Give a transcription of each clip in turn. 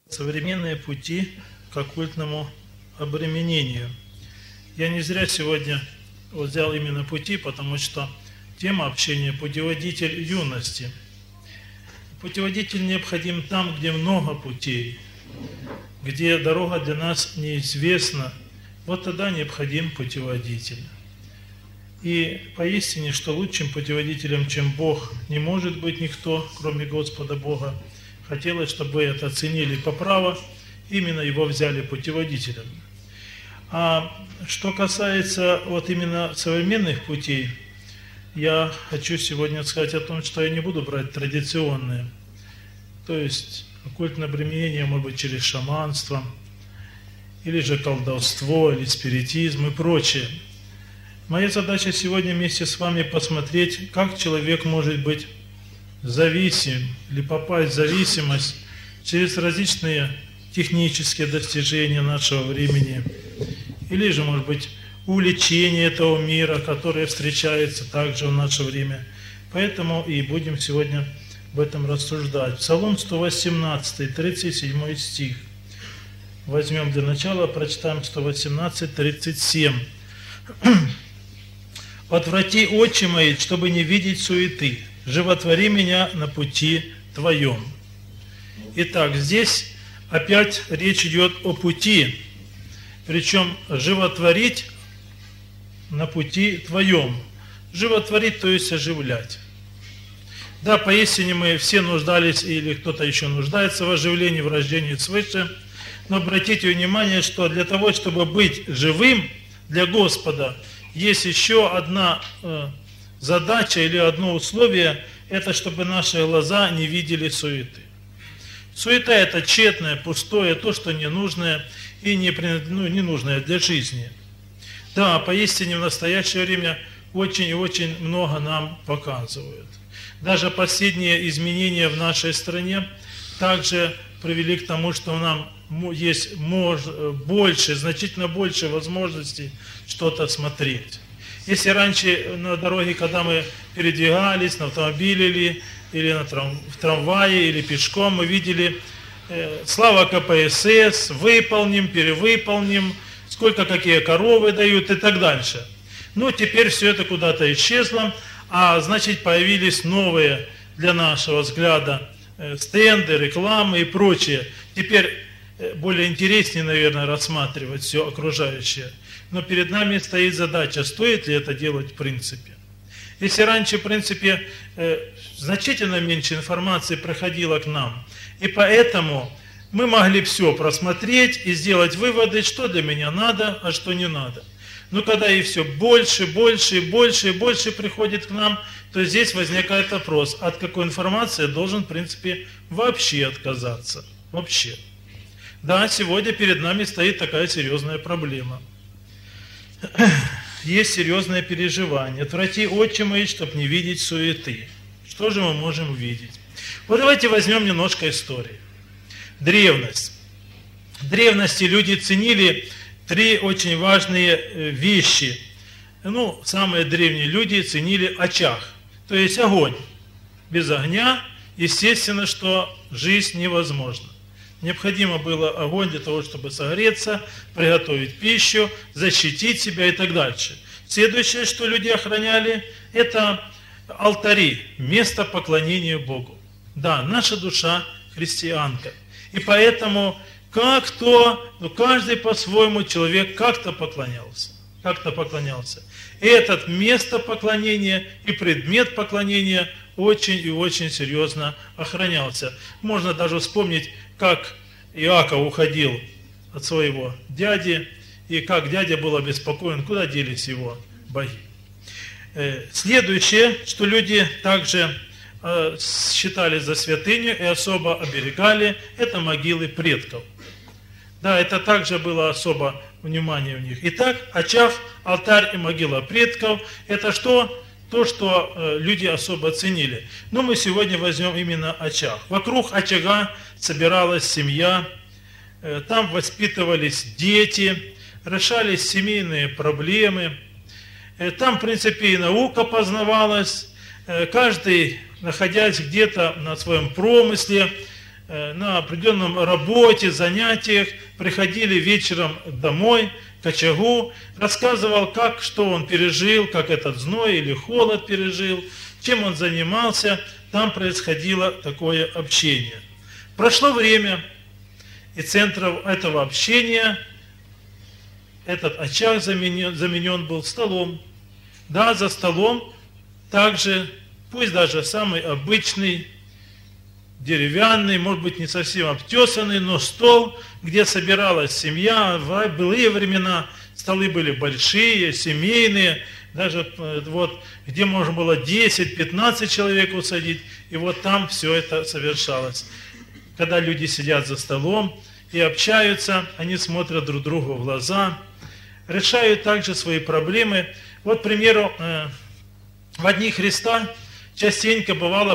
Современные пути к оккультному обременению. Я не зря сегодня взял именно пути, потому что тема общения – путеводитель юности. Путеводитель необходим там, где много путей, где дорога для нас неизвестна. Вот тогда необходим путеводитель. И поистине, что лучшим путеводителем, чем Бог, не может быть никто, кроме Господа Бога. Хотелось, чтобы вы это оценили по праву, именно его взяли путеводителем. А что касается вот именно современных путей, я хочу сегодня сказать о том, что я не буду брать традиционные. То есть оккультное обременение может быть через шаманство, или же колдовство, или спиритизм и прочее. Моя задача сегодня вместе с вами посмотреть, как человек может быть зависим или попасть в зависимость через различные технические достижения нашего времени, или же, может быть, увлечение этого мира, которое встречается также в наше время. Поэтому и будем сегодня об этом рассуждать. Псалом 118, 37 стих. Возьмем для начала, прочитаем 118, 37. «Отврати очи мои, чтобы не видеть суеты. Животвори меня на пути Твоем». Итак, здесь опять речь идет о пути, причем животворить на пути Твоем. Животворить, то есть оживлять. Да, поистине мы все нуждались, или кто-то еще нуждается в оживлении, в рождении свыше, но обратите внимание, что для того, чтобы быть живым для Господа, есть еще одна задача или одно условие, это чтобы наши глаза не видели суеты. Суета – это тщетное, пустое, то, что ненужное и ненужное для жизни. Да, поистине в настоящее время очень и очень много нам показывают. Даже последние изменения в нашей стране также привели к тому, что нам есть больше, значительно больше возможностей что-то смотреть. Если раньше на дороге, когда мы передвигались на автомобиле или в трамвае, или пешком, мы видели слава КПСС, выполним, перевыполним, сколько какие коровы дают и так дальше. Ну, теперь все это куда-то исчезло, а значит появились новые для нашего взгляда стенды, рекламы и прочее. Теперь более интереснее, наверное, рассматривать все окружающее. Но перед нами стоит задача, стоит ли это делать в принципе. Если раньше, в принципе, значительно меньше информации проходило к нам, и поэтому мы могли все просмотреть и сделать выводы, что для меня надо, а что не надо. Но когда и все больше, больше, больше и больше приходит к нам, то здесь возникает вопрос, от какой информации я должен, в принципе, вообще отказаться. Вообще. Да, сегодня перед нами стоит такая серьезная проблема. Есть серьезное переживание. Отврати очи мои, чтобы не видеть суеты. Что же мы можем видеть? Вот давайте возьмем немножко истории. Древность. В древности люди ценили три очень важные вещи. Самые древние люди ценили очаг, то есть огонь. Без огня, естественно, что жизнь невозможна. Необходимо было огонь для того, чтобы согреться, приготовить пищу, защитить себя и так дальше. Следующее, что люди охраняли, это алтари, место поклонения Богу. Да, наша душа христианка. И поэтому каждый по-своему человек как-то поклонялся. И это место поклонения и предмет поклонения очень и очень серьезно охранялся. Можно даже вспомнить, как Иаков уходил от своего дяди, и как дядя был обеспокоен, куда делись его боги. Следующее, что люди также считали за святыню и особо оберегали, это могилы предков. Да, это также было особо внимание в них. Итак, очаг, алтарь и могила предков – это что? То, что люди особо ценили. Но мы сегодня возьмем именно очаг. Вокруг очага собиралась семья, там воспитывались дети, решались семейные проблемы. Там, в принципе, и наука познавалась. Каждый, находясь где-то на своем промысле, на определенном работе, занятиях, приходили вечером домой, к очагу, рассказывал, что он пережил, как этот зной или холод пережил, чем он занимался. Там происходило такое общение. Прошло время, и центром этого общения этот очаг заменен был столом. Да, за столом также, пусть даже самый обычный, деревянный, может быть, не совсем обтесанный, но стол, где собиралась семья. В былые времена столы были большие, семейные, даже вот, где можно было 10-15 человек усадить, и вот там все это совершалось. Когда люди сидят за столом и общаются, они смотрят друг другу в глаза, решают также свои проблемы. Вот, к примеру, в дни Христа частенько бывало,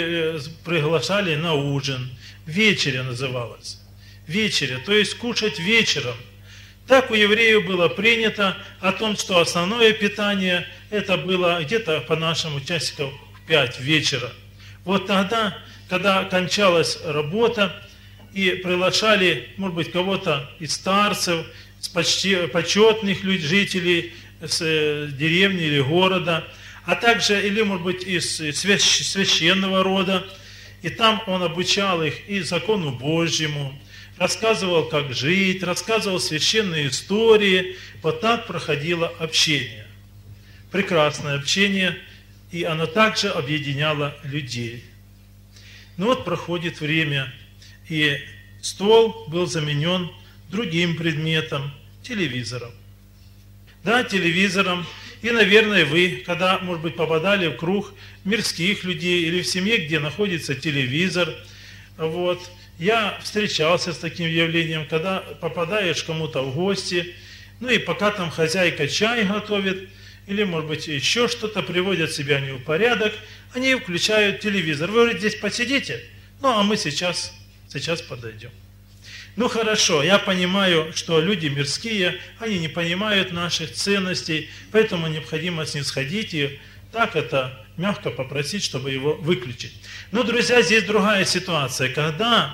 приглашали на ужин. Вечеря называлась. Вечеря, то есть кушать вечером. Так у евреев было принято о том, что основное питание это было где-то по-нашему часиков в 5 вечера. Вот тогда, когда кончалась работа, и приглашали, может быть, кого-то из старцев, из почетных жителей с деревни или города, а также, или, может быть, из священного рода. И там он обучал их и закону Божьему, рассказывал, как жить, рассказывал священные истории. Вот так проходило общение. Прекрасное общение, и оно также объединяло людей. Но вот проходит время, и стол был заменен другим предметом – телевизором. Да, телевизором. И, наверное, вы, когда, может быть, попадали в круг мирских людей или в семье, где находится телевизор, вот, я встречался с таким явлением, когда попадаешь к кому-то в гости, ну и пока там хозяйка чай готовит, или, может быть, еще что-то, приводят себя не в порядок, они включают телевизор. Вы говорите, здесь посидите, ну а мы сейчас подойдем. Ну хорошо, я понимаю, что люди мирские, они не понимают наших ценностей, поэтому необходимо снисходить и так это мягко попросить, чтобы его выключить. Но, друзья, здесь другая ситуация. Когда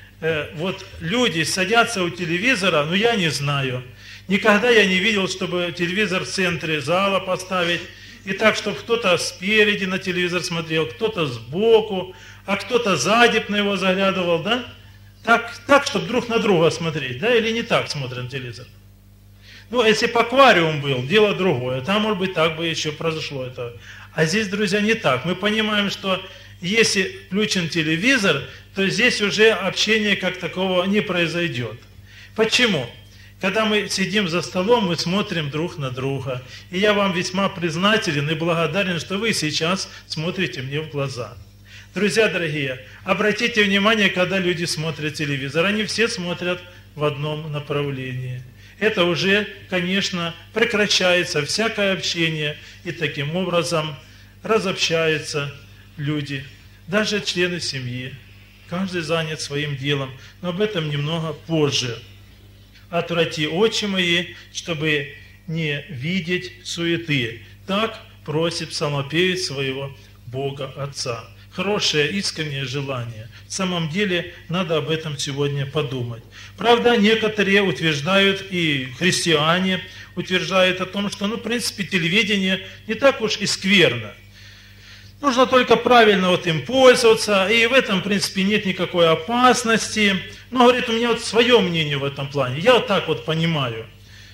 вот люди садятся у телевизора, ну я не знаю, никогда я не видел, чтобы телевизор в центре зала поставить, и так, чтобы кто-то спереди на телевизор смотрел, кто-то сбоку, а кто-то сзади на него заглядывал, да? Так, чтобы друг на друга смотреть, да, или не так смотрим телевизор. Ну, если бы аквариум был, дело другое, там, может быть, так бы еще произошло это. А здесь, друзья, не так. Мы понимаем, что если включен телевизор, то здесь уже общения как такового не произойдет. Почему? Когда мы сидим за столом, мы смотрим друг на друга. И я вам весьма признателен и благодарен, что вы сейчас смотрите мне в глаза. Друзья дорогие, обратите внимание, когда люди смотрят телевизор, они все смотрят в одном направлении. Это уже, конечно, прекращается всякое общение, и таким образом разобщаются люди, даже члены семьи. Каждый занят своим делом, но об этом немного позже. «Отврати очи мои, чтобы не видеть суеты». Так просит псалмопевец своего Бога Отца. Хорошее, искреннее желание. В самом деле, надо об этом сегодня подумать. Правда, некоторые утверждают, и христиане утверждают о том, что, в принципе, телевидение не так уж и скверно. Нужно только правильно им пользоваться, и в этом, в принципе, нет никакой опасности. Но, говорит, у меня свое мнение в этом плане. Я так понимаю.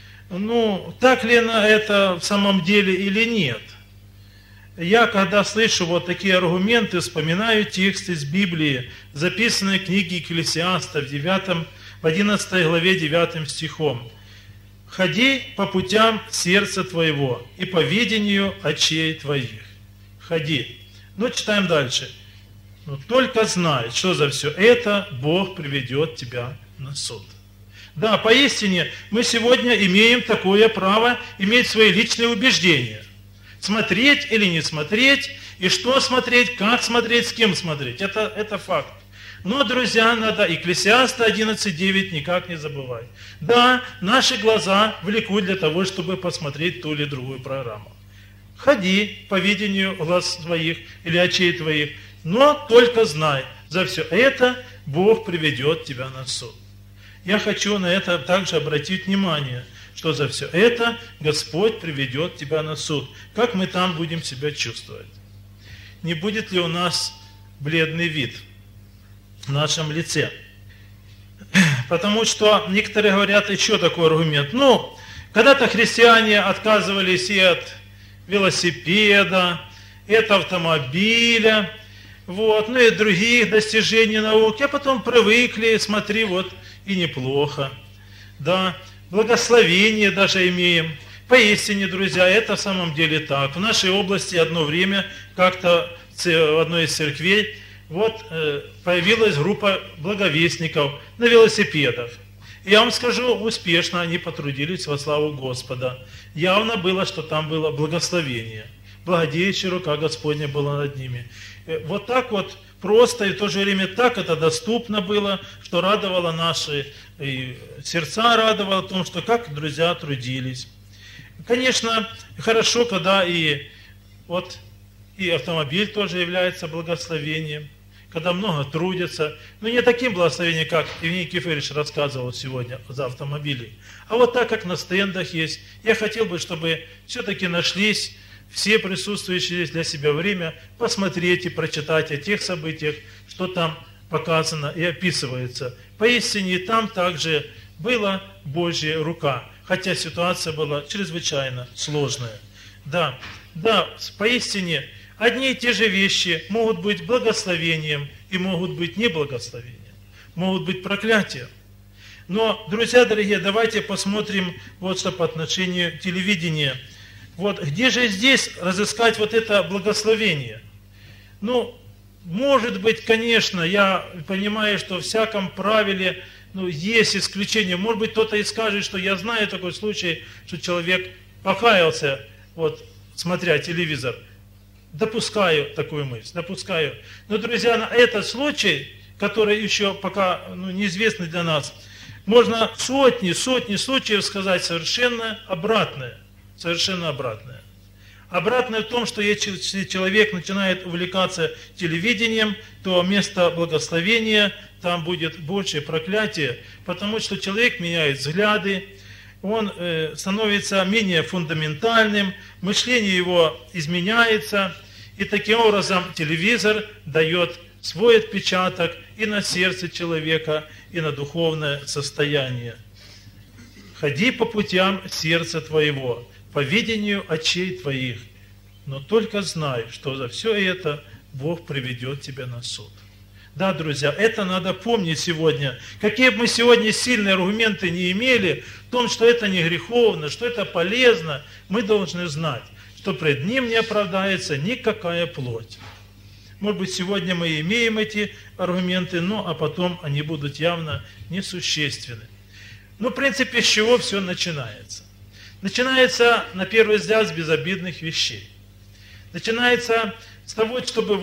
Так ли это в самом деле или нет? Я, когда слышу такие аргументы, вспоминаю тексты из Библии, записанные в книге Екклесиаста в 11 главе 9 стихом. «Ходи по путям сердца твоего и по видению очей твоих». Ходи. Читаем дальше. Только знай, что за все это Бог приведет тебя на суд. Да, поистине, мы сегодня имеем такое право иметь свои личные убеждения. Смотреть или не смотреть, и что смотреть, как смотреть, с кем смотреть. Это факт. Но, друзья, надо Екклесиаста 11:9 никак не забывать. Да, наши глаза влекут для того, чтобы посмотреть ту или другую программу. Ходи по видению глаз твоих или очей твоих, но только знай, за все это Бог приведет тебя на суд. Я хочу на это также обратить внимание, что за все это Господь приведет тебя на суд. Как мы там будем себя чувствовать? Не будет ли у нас бледный вид в нашем лице? Потому что некоторые говорят еще такой аргумент. Когда-то христиане отказывались и от велосипеда, и от автомобиля, и других достижений науки, а потом привыкли, смотри, и неплохо. Да, благословение даже имеем. Поистине, друзья, это в самом деле так. В нашей области одно время как-то в одной из церквей появилась группа благовестников на велосипедах. И я вам скажу, успешно они потрудились во славу Господа. Явно было, что там было благословение. Благодеющая рука Господня была над ними. Так просто и в то же время так это доступно было, что радовало наши сердца, радовало о том, что как друзья трудились. Конечно, хорошо, когда и автомобиль тоже является благословением, когда много трудятся, но не таким благословением, как Евгений Кефирич рассказывал сегодня за автомобили, а так, как на стендах есть. Я хотел бы, чтобы все-таки нашлись все присутствующие для себя время посмотреть и прочитать о тех событиях, что там показано и описывается. Поистине там также была Божья рука, хотя ситуация была чрезвычайно сложная. Да, поистине одни и те же вещи могут быть благословением и могут быть неблагословением, могут быть проклятием. Но, друзья дорогие, давайте посмотрим что по отношению телевидения. Где же здесь разыскать это благословение? Может быть, конечно, я понимаю, что в всяком правиле есть исключения. Может быть, кто-то и скажет, что я знаю такой случай, что человек покаялся, смотря телевизор. Допускаю такую мысль, допускаю. Но, друзья, на этот случай, который еще пока неизвестный для нас, можно сотни случаев сказать совершенно обратное. Совершенно обратное. Обратное в том, что если человек начинает увлекаться телевидением, то вместо благословения там будет большее проклятие, потому что человек меняет взгляды, он становится менее фундаментальным, мышление его изменяется, и таким образом телевизор дает свой отпечаток и на сердце человека, и на духовное состояние. «Ходи по путям сердца твоего, по видению очей твоих, но только знай, что за все это Бог приведет тебя на суд». Да, друзья, это надо помнить сегодня. Какие бы мы сегодня сильные аргументы не имели в том, что это не греховно, что это полезно, мы должны знать, что пред Ним не оправдается никакая плоть. Может быть, сегодня мы имеем эти аргументы, а потом они будут явно несущественны. В принципе, с чего все начинается? Начинается, на первый взгляд, с безобидных вещей. Начинается с того, чтобы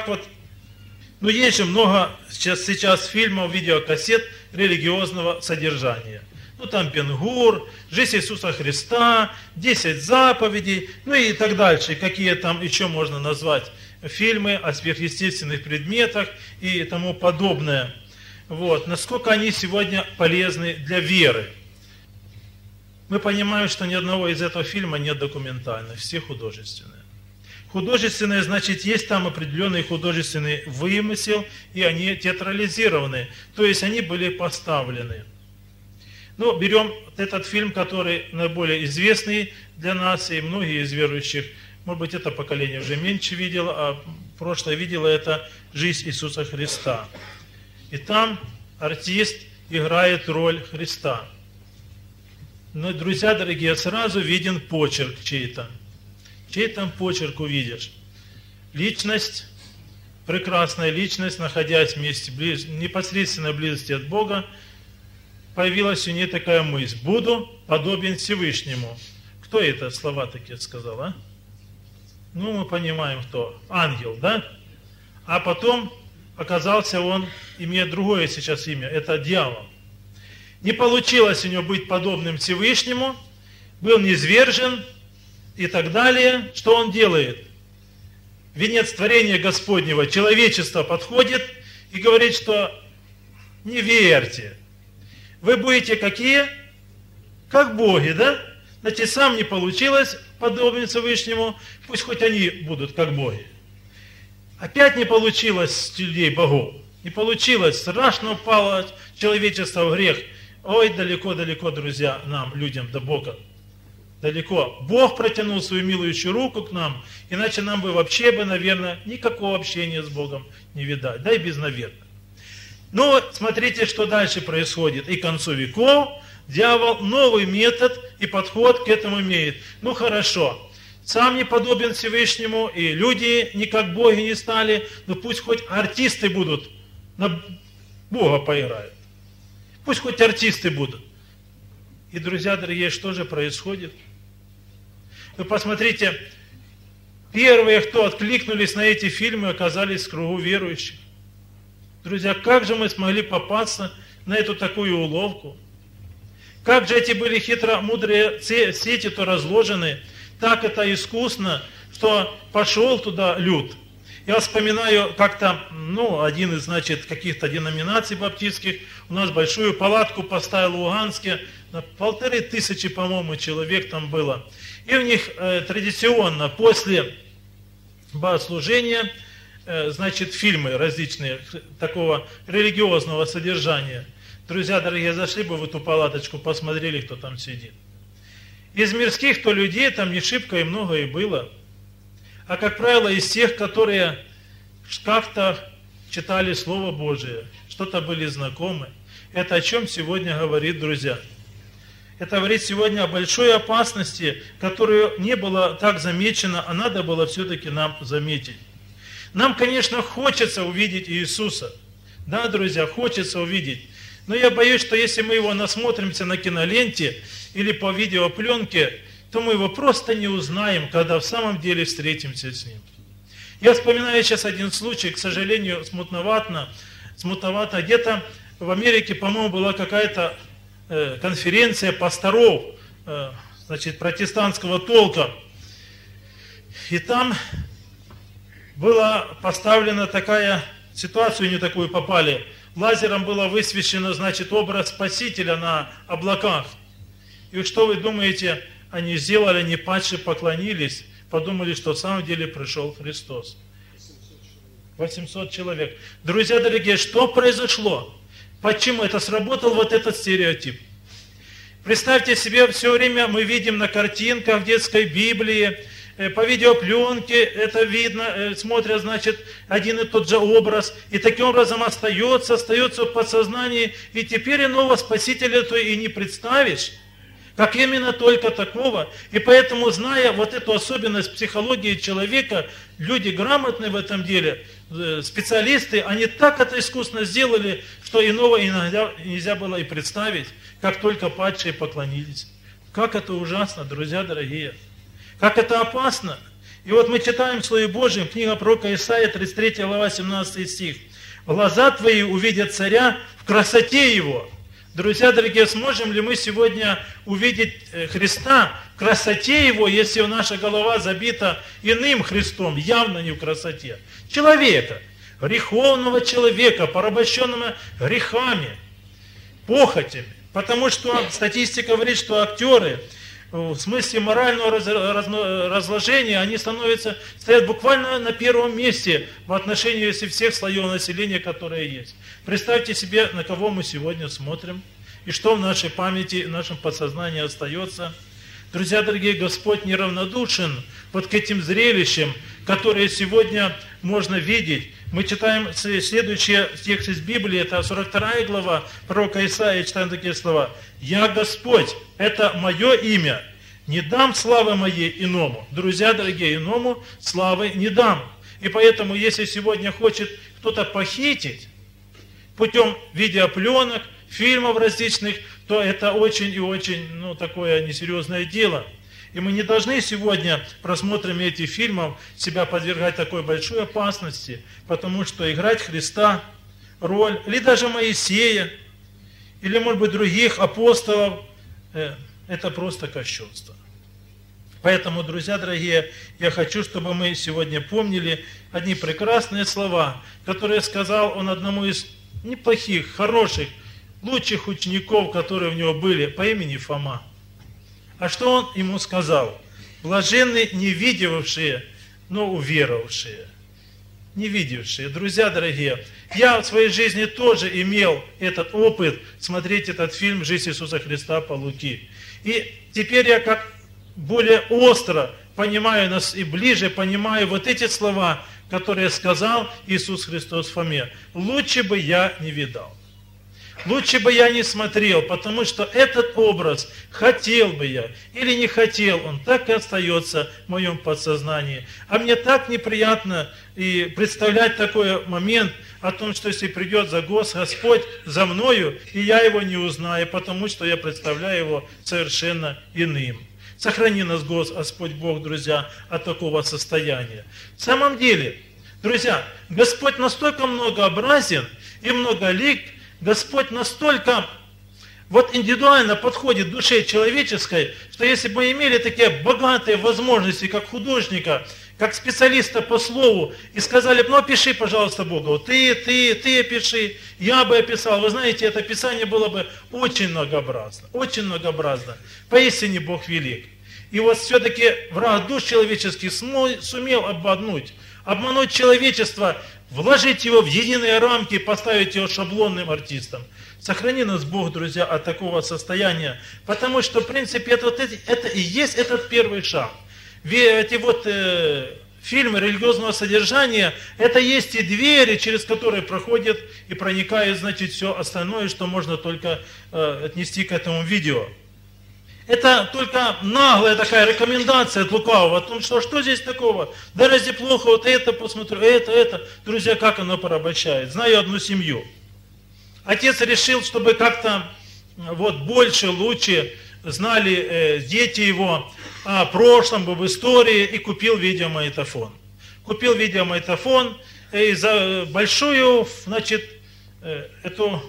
есть же много сейчас фильмов, видеокассет религиозного содержания. Там Бен-Гур, жизнь Иисуса Христа, 10 заповедей, и так дальше. Какие там еще можно назвать фильмы о сверхъестественных предметах и тому подобное. Насколько они сегодня полезны для веры. Мы понимаем, что ни одного из этого фильма нет документальных, все художественные. Художественные, значит, есть там определенный художественный вымысел, и они театрализированы, то есть они были поставлены. Берем этот фильм, который наиболее известный для нас, и многие из верующих, может быть, это поколение уже меньше видело, а прошлое видело это «Жизнь Иисуса Христа». И там артист играет роль Христа. Но, друзья дорогие, сразу виден почерк чей-то. Чей там почерк увидишь? Личность, прекрасная личность, находясь вместе, непосредственной близости от Бога, появилась у нее такая мысль: буду подобен Всевышнему. Кто это слова такие сказал, а? Мы понимаем, кто. Ангел, да? А потом оказался он, имея другое сейчас имя, это дьявол. Не получилось у него быть подобным Всевышнему, был низвержен и так далее. Что он делает? Венец творения Господнего, человечество подходит и говорит, что не верьте. Вы будете какие? Как боги, да? Значит, сам не получилось подобен Всевышнему, пусть хоть они будут как боги. Опять не получилось с людей богов. Не получилось, страшно упало человечество в грех. Ой, далеко-далеко, друзья, нам, людям, до Бога. Далеко. Бог протянул свою милующую руку к нам, иначе нам бы вообще, наверное, никакого общения с Богом не видать. Да и без наверное. Но смотрите, что дальше происходит. И к концу веков дьявол новый метод и подход к этому имеет. Ну хорошо, сам не подобен Всевышнему, и люди не как боги не стали, но пусть хоть артисты будут, на Бога поиграют. Пусть хоть артисты будут. И, друзья дорогие, что же происходит? Вы посмотрите, первые, кто откликнулись на эти фильмы, оказались в кругу верующих. Друзья, как же мы смогли попасться на эту такую уловку? Как же эти были хитро-мудрые сети-то разложены, так это искусно, что пошел туда люд. Я вспоминаю как-то, один из, каких-то деноминаций баптистских, у нас большую палатку поставил в Луганске, на 1500, по-моему, человек там было. И у них традиционно после богослужения, фильмы различные, такого религиозного содержания. Друзья дорогие, зашли бы в эту палаточку, посмотрели, кто там сидит. Из мирских-то людей там не шибко и много и было. А, как правило, из тех, которые как-то читали Слово Божие, что-то были знакомы. Это о чем сегодня говорит, друзья? Это говорит сегодня о большой опасности, которую не было так замечено, а надо было все-таки нам заметить. Нам, конечно, хочется увидеть Иисуса. Да, друзья, хочется увидеть. Но я боюсь, что если мы его насмотримся на киноленте или по видеопленке, то мы его просто не узнаем, когда в самом деле встретимся с ним. Я вспоминаю сейчас один случай, к сожалению, смутновато. Где-то в Америке, по-моему, была какая-то конференция пасторов, протестантского толка. И там была поставлена такая ситуация, не такую попали. Лазером было высвечено, образ Спасителя на облаках. И что вы думаете, они сделали, они падшие поклонились, подумали, что в самом деле пришел Христос. 800 человек. Друзья дорогие, что произошло? Почему это сработал вот этот стереотип? Представьте себе, все время мы видим на картинках в детской Библии, по видеопленке это видно, смотрят, один и тот же образ, и таким образом остается в подсознании, и теперь иного Спасителя то и не представишь, как именно только такого. И поэтому, зная вот эту особенность психологии человека, люди грамотные в этом деле, специалисты, они так это искусно сделали, что иного иногда нельзя было и представить, как только падшие поклонились. Как это ужасно, друзья дорогие. Как это опасно. И вот мы читаем в Слове Божьем, книга пророка Исаия, 33 глава, 17 стих. «Глаза твои увидят царя в красоте его». Друзья дорогие, сможем ли мы сегодня увидеть Христа в красоте его, если наша голова забита иным Христом, явно не в красоте? Человека, греховного человека, порабощенного грехами, похотями. Потому что статистика говорит, что актеры в смысле морального разложения, они стоят буквально на первом месте в отношении всех слоев населения, которые есть. Представьте себе, на кого мы сегодня смотрим, и что в нашей памяти, в нашем подсознании остается. Друзья дорогие, Господь неравнодушен вот к этим зрелищам, которые сегодня можно видеть. Мы читаем следующий текст из Библии, это 42 глава пророка Исаии, читаем такие слова. «Я Господь, это мое имя, не дам славы моей иному». Друзья дорогие, иному славы не дам. И поэтому, если сегодня хочет кто-то похитить путем видеопленок, фильмов различных, то это очень и очень, такое несерьезное дело. И мы не должны сегодня, просмотром этих фильмов, себя подвергать такой большой опасности, потому что играть Христа, роль, или даже Моисея, или, может быть, других апостолов, это просто кощунство. Поэтому, друзья дорогие, я хочу, чтобы мы сегодня помнили одни прекрасные слова, которые сказал он одному из неплохих, хороших, лучших учеников, которые у него были, по имени Фома. А что он ему сказал? Блаженны не видевшие, но уверовавшие. Не видевшие. Друзья дорогие, я в своей жизни тоже имел этот опыт смотреть этот фильм «Жизнь Иисуса Христа» по Луки. И теперь я как более остро понимаю нас и ближе понимаю вот эти слова, которые сказал Иисус Христос Фоме. Лучше бы я не видал. Лучше бы я не смотрел, потому что этот образ, хотел бы я или не хотел, он так и остается в моем подсознании. А мне так неприятно и представлять такой момент о том, что если придет за Господь за мною, и я его не узнаю, потому что я представляю его совершенно иным. Сохрани нас, Господь Бог, друзья, от такого состояния. В самом деле, друзья, Господь настолько многообразен и многолик, Господь настолько вот индивидуально подходит к душе человеческой, что если бы мы имели такие богатые возможности, как художника, как специалиста по слову, и сказали бы, ну опиши, пожалуйста, Бога, ты опиши, я бы описал. Вы знаете, это Писание было бы очень многообразно, очень многообразно. Поистине Бог велик. И вот все-таки враг душ человеческих сумел обмануть человечество, вложить его в единые рамки, поставить его шаблонным артистом. Сохрани нас, Бог, друзья, от такого состояния, потому что, в принципе, это и есть этот первый шаг. Эти вот фильмы религиозного содержания, это есть и двери, через которые проходит и проникает, значит, все остальное, что можно только отнести к этому видео. Это только наглая такая рекомендация от лукавого о том, что здесь такого? Да разве плохо, вот это посмотрю, это. Друзья, как оно порабощает? Знаю одну семью. Отец решил, чтобы как-то вот больше, лучше знали дети его о прошлом, об истории, и купил видеомагнитофон. Купил видеомагнитофон и за большую, значит, эту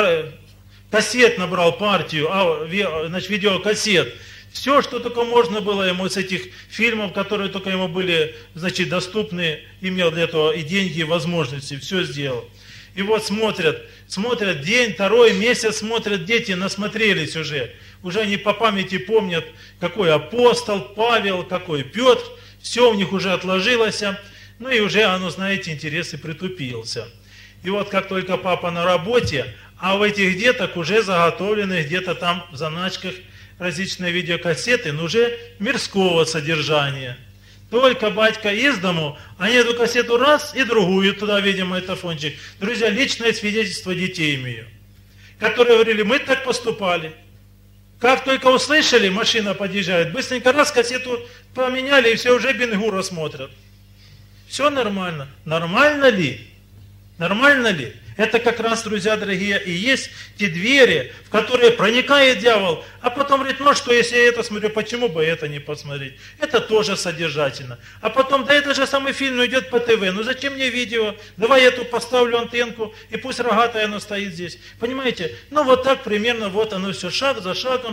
кассет набрал партию, значит, видеокассет. Все, что только можно было ему с этих фильмов, которые только ему были, значит, доступны, имел для этого и деньги, и возможности, все сделал. И вот смотрят день, второй месяц, смотрят дети, насмотрелись уже. Уже они по памяти помнят, какой апостол Павел, какой Петр, все у них уже отложилось, ну и уже оно, знаете, интерес и притупился. И вот как только папа на работе, а в этих деток уже заготовлены где-то там в заначках различные видеокассеты, но уже мирского содержания. Только батька из дому, они эту кассету раз и другую туда, видимо, магнитофончик. Друзья, личное свидетельство детей имею, которые говорили, мы так поступали. Как только услышали, машина подъезжает, быстренько раз кассету поменяли, и все уже Бен-Гура смотрят. Все нормально. Нормально ли? Нормально ли? Это как раз, друзья дорогие, и есть те двери, в которые проникает дьявол, а потом говорит, ну что, если я это смотрю, почему бы это не посмотреть? Это тоже содержательно. А потом, да это же самый фильм идет по ТВ, ну зачем мне видео? Давай я тут поставлю антенку, и пусть рогатая оно стоит здесь. Понимаете? Ну вот так примерно, вот оно все шаг за шагом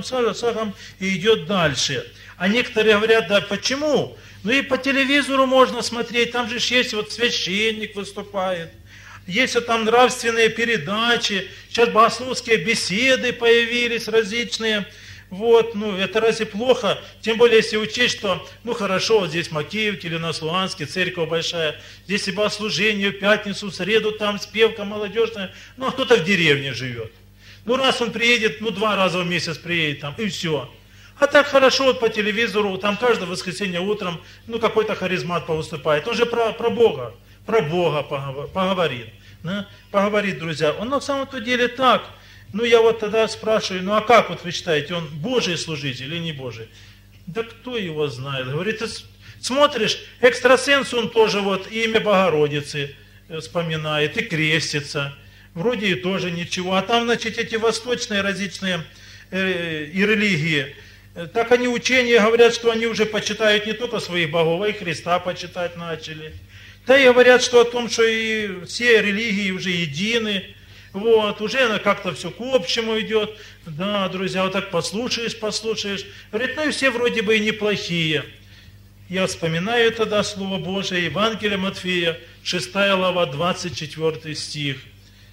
и идет дальше. А некоторые говорят, да почему? Ну и по телевизору можно смотреть, там же есть вот священник выступает. Есть вот там нравственные передачи, сейчас богословские беседы появились различные. Вот, ну это разве плохо? Тем более, если учесть, что, ну хорошо, вот здесь в Макеевке или у нас в Луганске, церковь большая, здесь и богослужение в пятницу, в среду, там спевка молодежная, ну а кто-то в деревне живет. Ну раз он приедет, ну 2 раза в месяц приедет там, и все. А так хорошо вот по телевизору, там каждое воскресенье утром, ну какой-то харизмат повыступает, он же про Бога. Про Бога поговорит. Да? Поговорит, друзья. Он на самом-то деле так. Ну, я вот тогда спрашиваю, ну, а как вот вы считаете, он Божий служитель или не Божий? Да кто его знает? Говорит, ты смотришь, экстрасенс, он тоже вот имя Богородицы вспоминает и крестится. Вроде и тоже ничего. А там, значит, эти восточные различные и религии, так они учения говорят, что они уже почитают не только своих богов, а и Христа почитать начали. Да и говорят, что о том, что и все религии уже едины, вот, уже она как-то все к общему идет. Да, друзья, вот так послушаешь. Говорит, ну и все вроде бы и неплохие. Я вспоминаю тогда Слово Божие, Евангелие Матфея, 6 глава, 24 стих.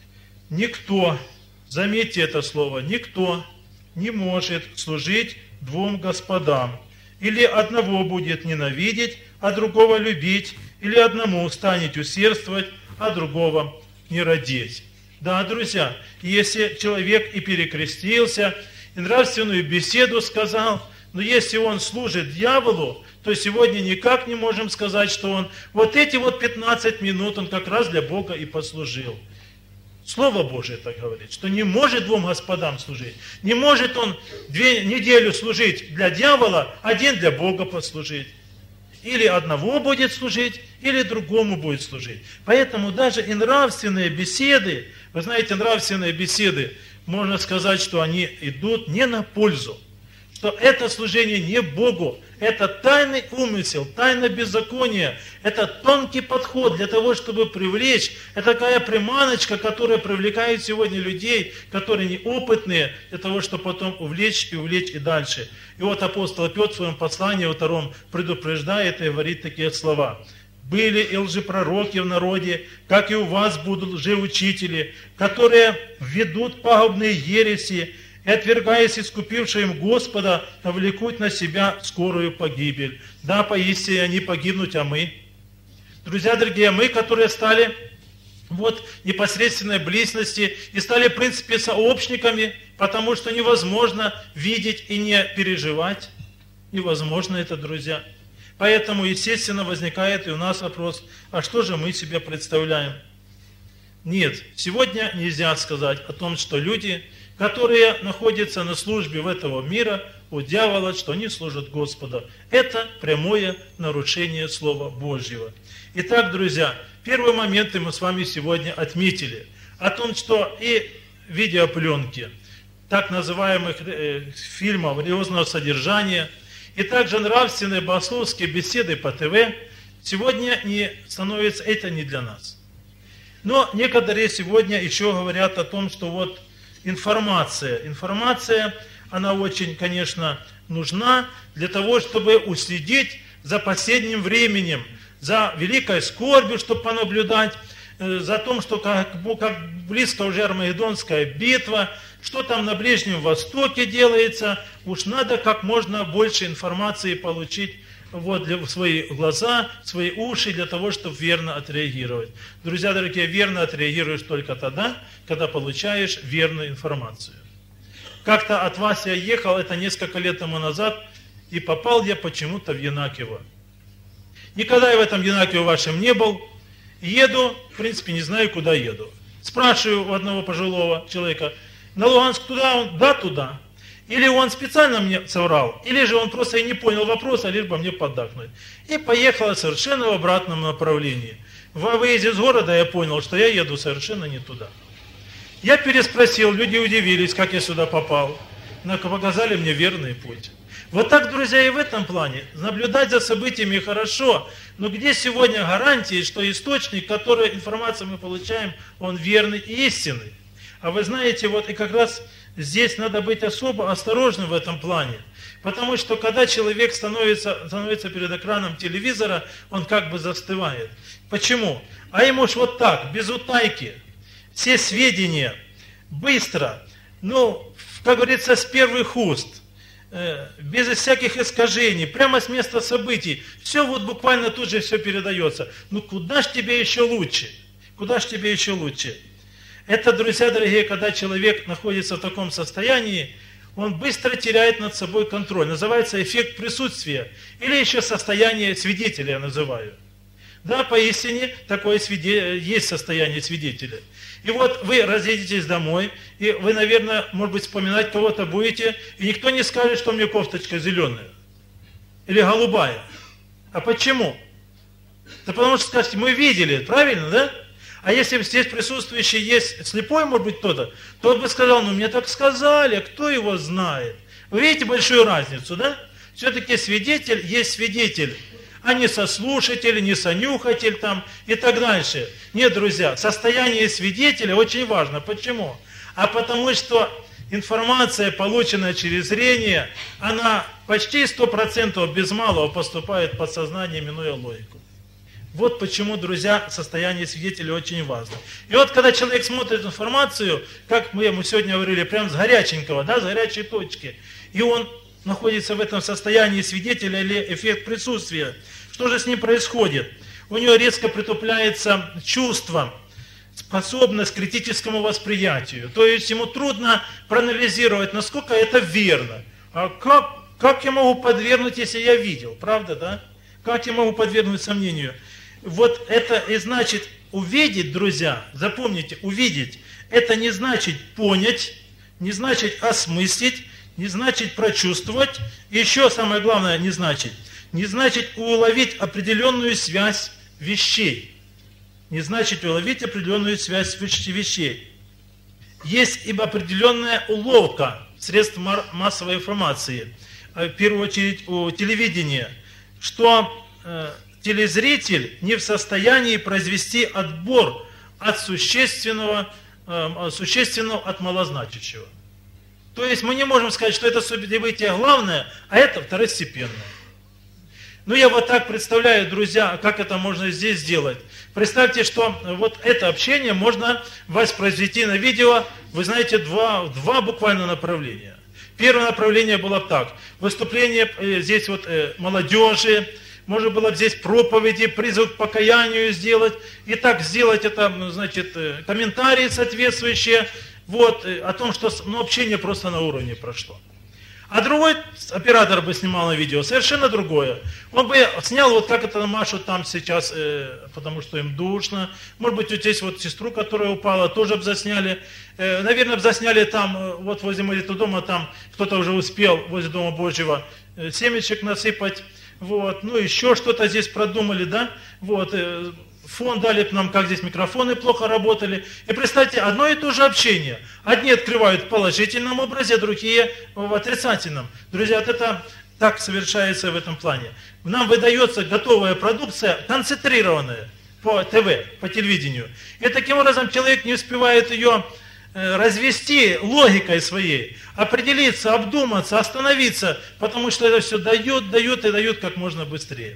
никто, заметьте это слово, никто не может служить двум господам. Или одного будет ненавидеть, а другого любить, или одному станет усердствовать, а другого не родить. Да, друзья, если человек и перекрестился, и нравственную беседу сказал, но если он служит дьяволу, то сегодня никак не можем сказать, что он вот эти 15 минут он как раз для Бога и послужил. Слово Божие так говорит, что не может двум господам служить. Не может он 2 недели служить для дьявола, один для Бога послужить. Или одного будет служить, или другому будет служить. Поэтому даже и нравственные беседы, вы знаете, нравственные беседы, можно сказать, что они идут не на пользу. Что это служение не Богу, это тайный умысел, тайна беззакония, это тонкий подход для того, чтобы привлечь. Это такая приманочка, которая привлекает сегодня людей, которые неопытные, для того, чтобы потом увлечь и дальше. И вот апостол Петр в своем послании во 2 предупреждает и говорит такие слова. «Были и лжепророки в народе, как и у вас будут лжеучители, которые ведут пагубные ереси, и, отвергаясь искупившего им Господа, навлекут на себя скорую погибель». Да, поистине они погибнут, а мы? Друзья дорогие, мы, которые стали непосредственной близости и стали, в принципе, сообщниками, потому что невозможно видеть и не переживать. Невозможно это, друзья. Поэтому, естественно, возникает и у нас вопрос, а что же мы себе представляем? Нет, сегодня нельзя сказать о том, что люди, которые находятся на службе в этого мира, у дьявола, что они служат Господу. Это прямое нарушение Слова Божьего. Итак, друзья, первые моменты мы с вами сегодня отметили. О том, что и видеопленки, так называемых фильмов религиозного содержания, и также нравственные богословские беседы по ТВ, сегодня не становится это не для нас. Но некоторые сегодня еще говорят о том, что информация, она очень, конечно, нужна для того, чтобы уследить за последним временем, за великой скорбью, чтобы понаблюдать, за том, что как близко уже Армагеддонская битва, что там на Ближнем Востоке делается, уж надо как можно больше информации получить для свои глаза, свои уши, для того, чтобы верно отреагировать. Друзья дорогие, верно отреагируешь только тогда, когда получаешь верную информацию. Как-то от вас я ехал, это несколько лет тому назад, и попал я почему-то в Янакиево. Никогда я в этом Янакиево вашем не был. Еду, в принципе, не знаю, куда еду. Спрашиваю у одного пожилого человека, на Луганск туда? Он, да, туда. Или он специально мне соврал, или же он просто и не понял вопроса, лишь бы мне поддакнуть. И поехал совершенно в обратном направлении. Во выезде из города я понял, что я еду совершенно не туда. Я переспросил, люди удивились, как я сюда попал. Но показали мне верный путь. Вот так, друзья, и в этом плане. Наблюдать за событиями хорошо, но где сегодня гарантии, что источник, который информацию мы получаем, он верный и истинный? А вы знаете, и как раз здесь надо быть особо осторожным в этом плане. Потому что когда человек становится перед экраном телевизора, он как бы застывает. Почему? А ему ж так, без утайки, все сведения, быстро, как говорится, с первых уст, без всяких искажений, прямо с места событий. Все буквально тут же все передается. Куда ж тебе еще лучше? Куда ж тебе еще лучше? Это, друзья дорогие, когда человек находится в таком состоянии, он быстро теряет над собой контроль. Называется эффект присутствия. Или еще состояние свидетеля я называю. Да, поистине, такое есть состояние свидетеля. И вы разъедетесь домой, и вы, наверное, может быть, вспоминать кого-то будете, и никто не скажет, что у меня кофточка зеленая или голубая. А почему? Да потому что скажете, мы видели, правильно, да? А если здесь присутствующий есть слепой, может быть, кто-то, тот бы сказал, мне так сказали, а кто его знает? Вы видите большую разницу, да? Все-таки свидетель есть свидетель, а не сослушатель, не сонюхатель и так дальше. Нет, друзья, состояние свидетеля очень важно. Почему? А потому что информация, полученная через зрение, она почти 100% без малого поступает в подсознание, минуя логику. Вот почему, друзья, состояние свидетелей очень важно. И вот когда человек смотрит информацию, как мы ему сегодня говорили, прям с горяченького, да, с горячей точки, и он находится в этом состоянии свидетеля или эффект присутствия, что же с ним происходит? У него резко притупляется чувство, способность к критическому восприятию. То есть ему трудно проанализировать, насколько это верно. А как я могу подвергнуть, если я видел? Правда, да? Как я могу подвергнуть сомнению? Вот это и значит увидеть, друзья, запомните, увидеть, это не значит понять, не значит осмыслить, не значит прочувствовать, и еще самое главное не значит уловить определенную связь вещей. Не значит уловить определенную связь вещей. Есть ибо определенная уловка средств массовой информации, в первую очередь у телевидения, что телезритель не в состоянии произвести отбор от существенного от малозначащего. То есть мы не можем сказать, что это событие главное, а это второстепенное. Ну, я вот так представляю, друзья, как это можно здесь сделать. Представьте, что вот это общение можно воспроизвести на видео, вы знаете, два буквально направления. Первое направление было так. Выступление здесь вот молодежи, можно было здесь проповеди, призыв к покаянию сделать. И так сделать это, значит, комментарии соответствующие, вот, о том, что общение просто на уровне прошло. А другой оператор бы снимал на видео совершенно другое. Он бы снял, вот как это машут там сейчас, потому что им душно. Может быть, вот здесь вот сестру, которая упала, тоже бы засняли. Наверное, бы засняли там, вот возле молитвы дома, там кто-то уже успел возле Дома Божьего семечек насыпать. Вот, ну еще что-то здесь продумали, да? Вот, фон дали нам, как здесь микрофоны плохо работали. И представьте, одно и то же общение. Одни открывают в положительном образе, другие в отрицательном. Друзья, вот это так совершается в этом плане. Нам выдается готовая продукция, концентрированная по ТВ, по телевидению. И таким образом человек не успевает ее развести логикой своей, определиться, обдуматься, остановиться, потому что это все дает как можно быстрее.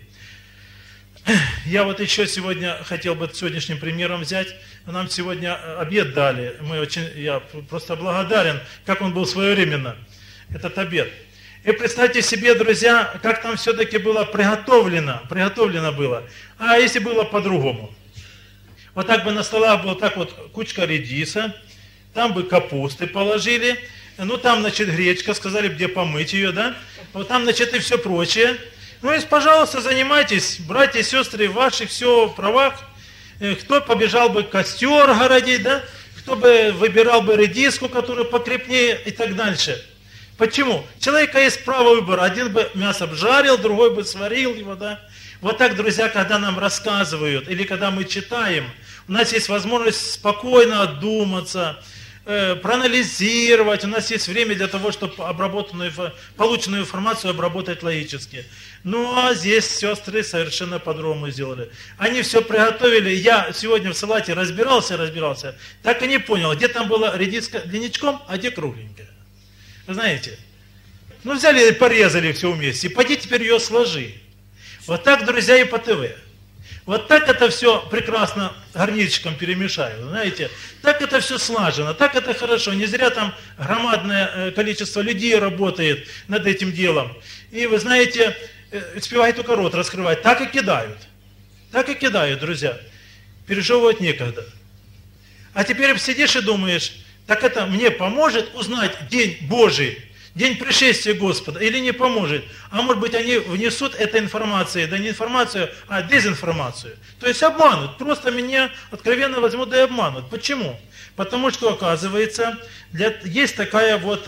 Я вот еще сегодня хотел бы сегодняшним примером взять. Нам сегодня обед дали. Я просто благодарен, как он был своевременно, этот обед. И представьте себе, друзья, как там все-таки было приготовлено было. А если было по-другому? Вот так бы на столах была так вот кучка редиса, там бы капусты положили, ну там, значит, гречка, сказали, где помыть ее, да? Вот там, значит, и все прочее. Ну и, пожалуйста, занимайтесь, братья и сестры, ваши все в правах. Кто побежал бы костер городить, да? Кто бы выбирал бы редиску, которая покрепнее и так дальше. Почему? У человека есть право выбора. Один бы мясо обжарил, другой бы сварил его, да? Вот так, друзья, когда нам рассказывают, или когда мы читаем, у нас есть возможность спокойно отдуматься, проанализировать, у нас есть время для того, чтобы полученную информацию обработать логически. Ну а здесь сестры совершенно по-другому сделали. Они все приготовили. Я сегодня в салате разбирался, так и не понял, где там была редиска длиннячком, а где кругленькая. Вы знаете? Ну взяли и порезали все вместе, и пойди теперь ее сложи. Вот так, друзья, и по ТВ. Вот так это все прекрасно гарнирчиком перемешают, знаете. Так это все слажено, так это хорошо. Не зря там громадное количество людей работает над этим делом. И вы знаете, успевает только рот раскрывать. Так и кидают, друзья. Пережевывать некогда. А теперь сидишь и думаешь, так это мне поможет узнать день Божий, день пришествия Господа, или не поможет? А может быть, они внесут эту информацию, да не информацию, а дезинформацию. То есть обманут, просто меня откровенно возьмут и обманут. Почему? Потому что, оказывается, есть такая вот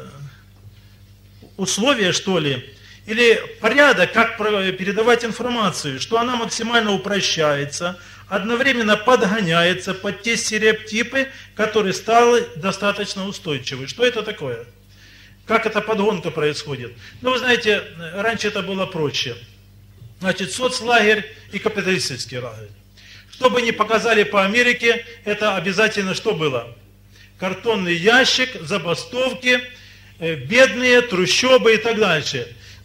условие, что ли, или порядок, как передавать информацию, что она максимально упрощается, одновременно подгоняется под те стереотипы, которые стали достаточно устойчивы. Что это такое? Как эта подгонка происходит? Ну, вы знаете, раньше это было проще. Значит, соцлагерь и капиталистический лагерь. Что бы ни показали по Америке, это обязательно что было? Картонный ящик, забастовки, бедные, трущобы и так дальше.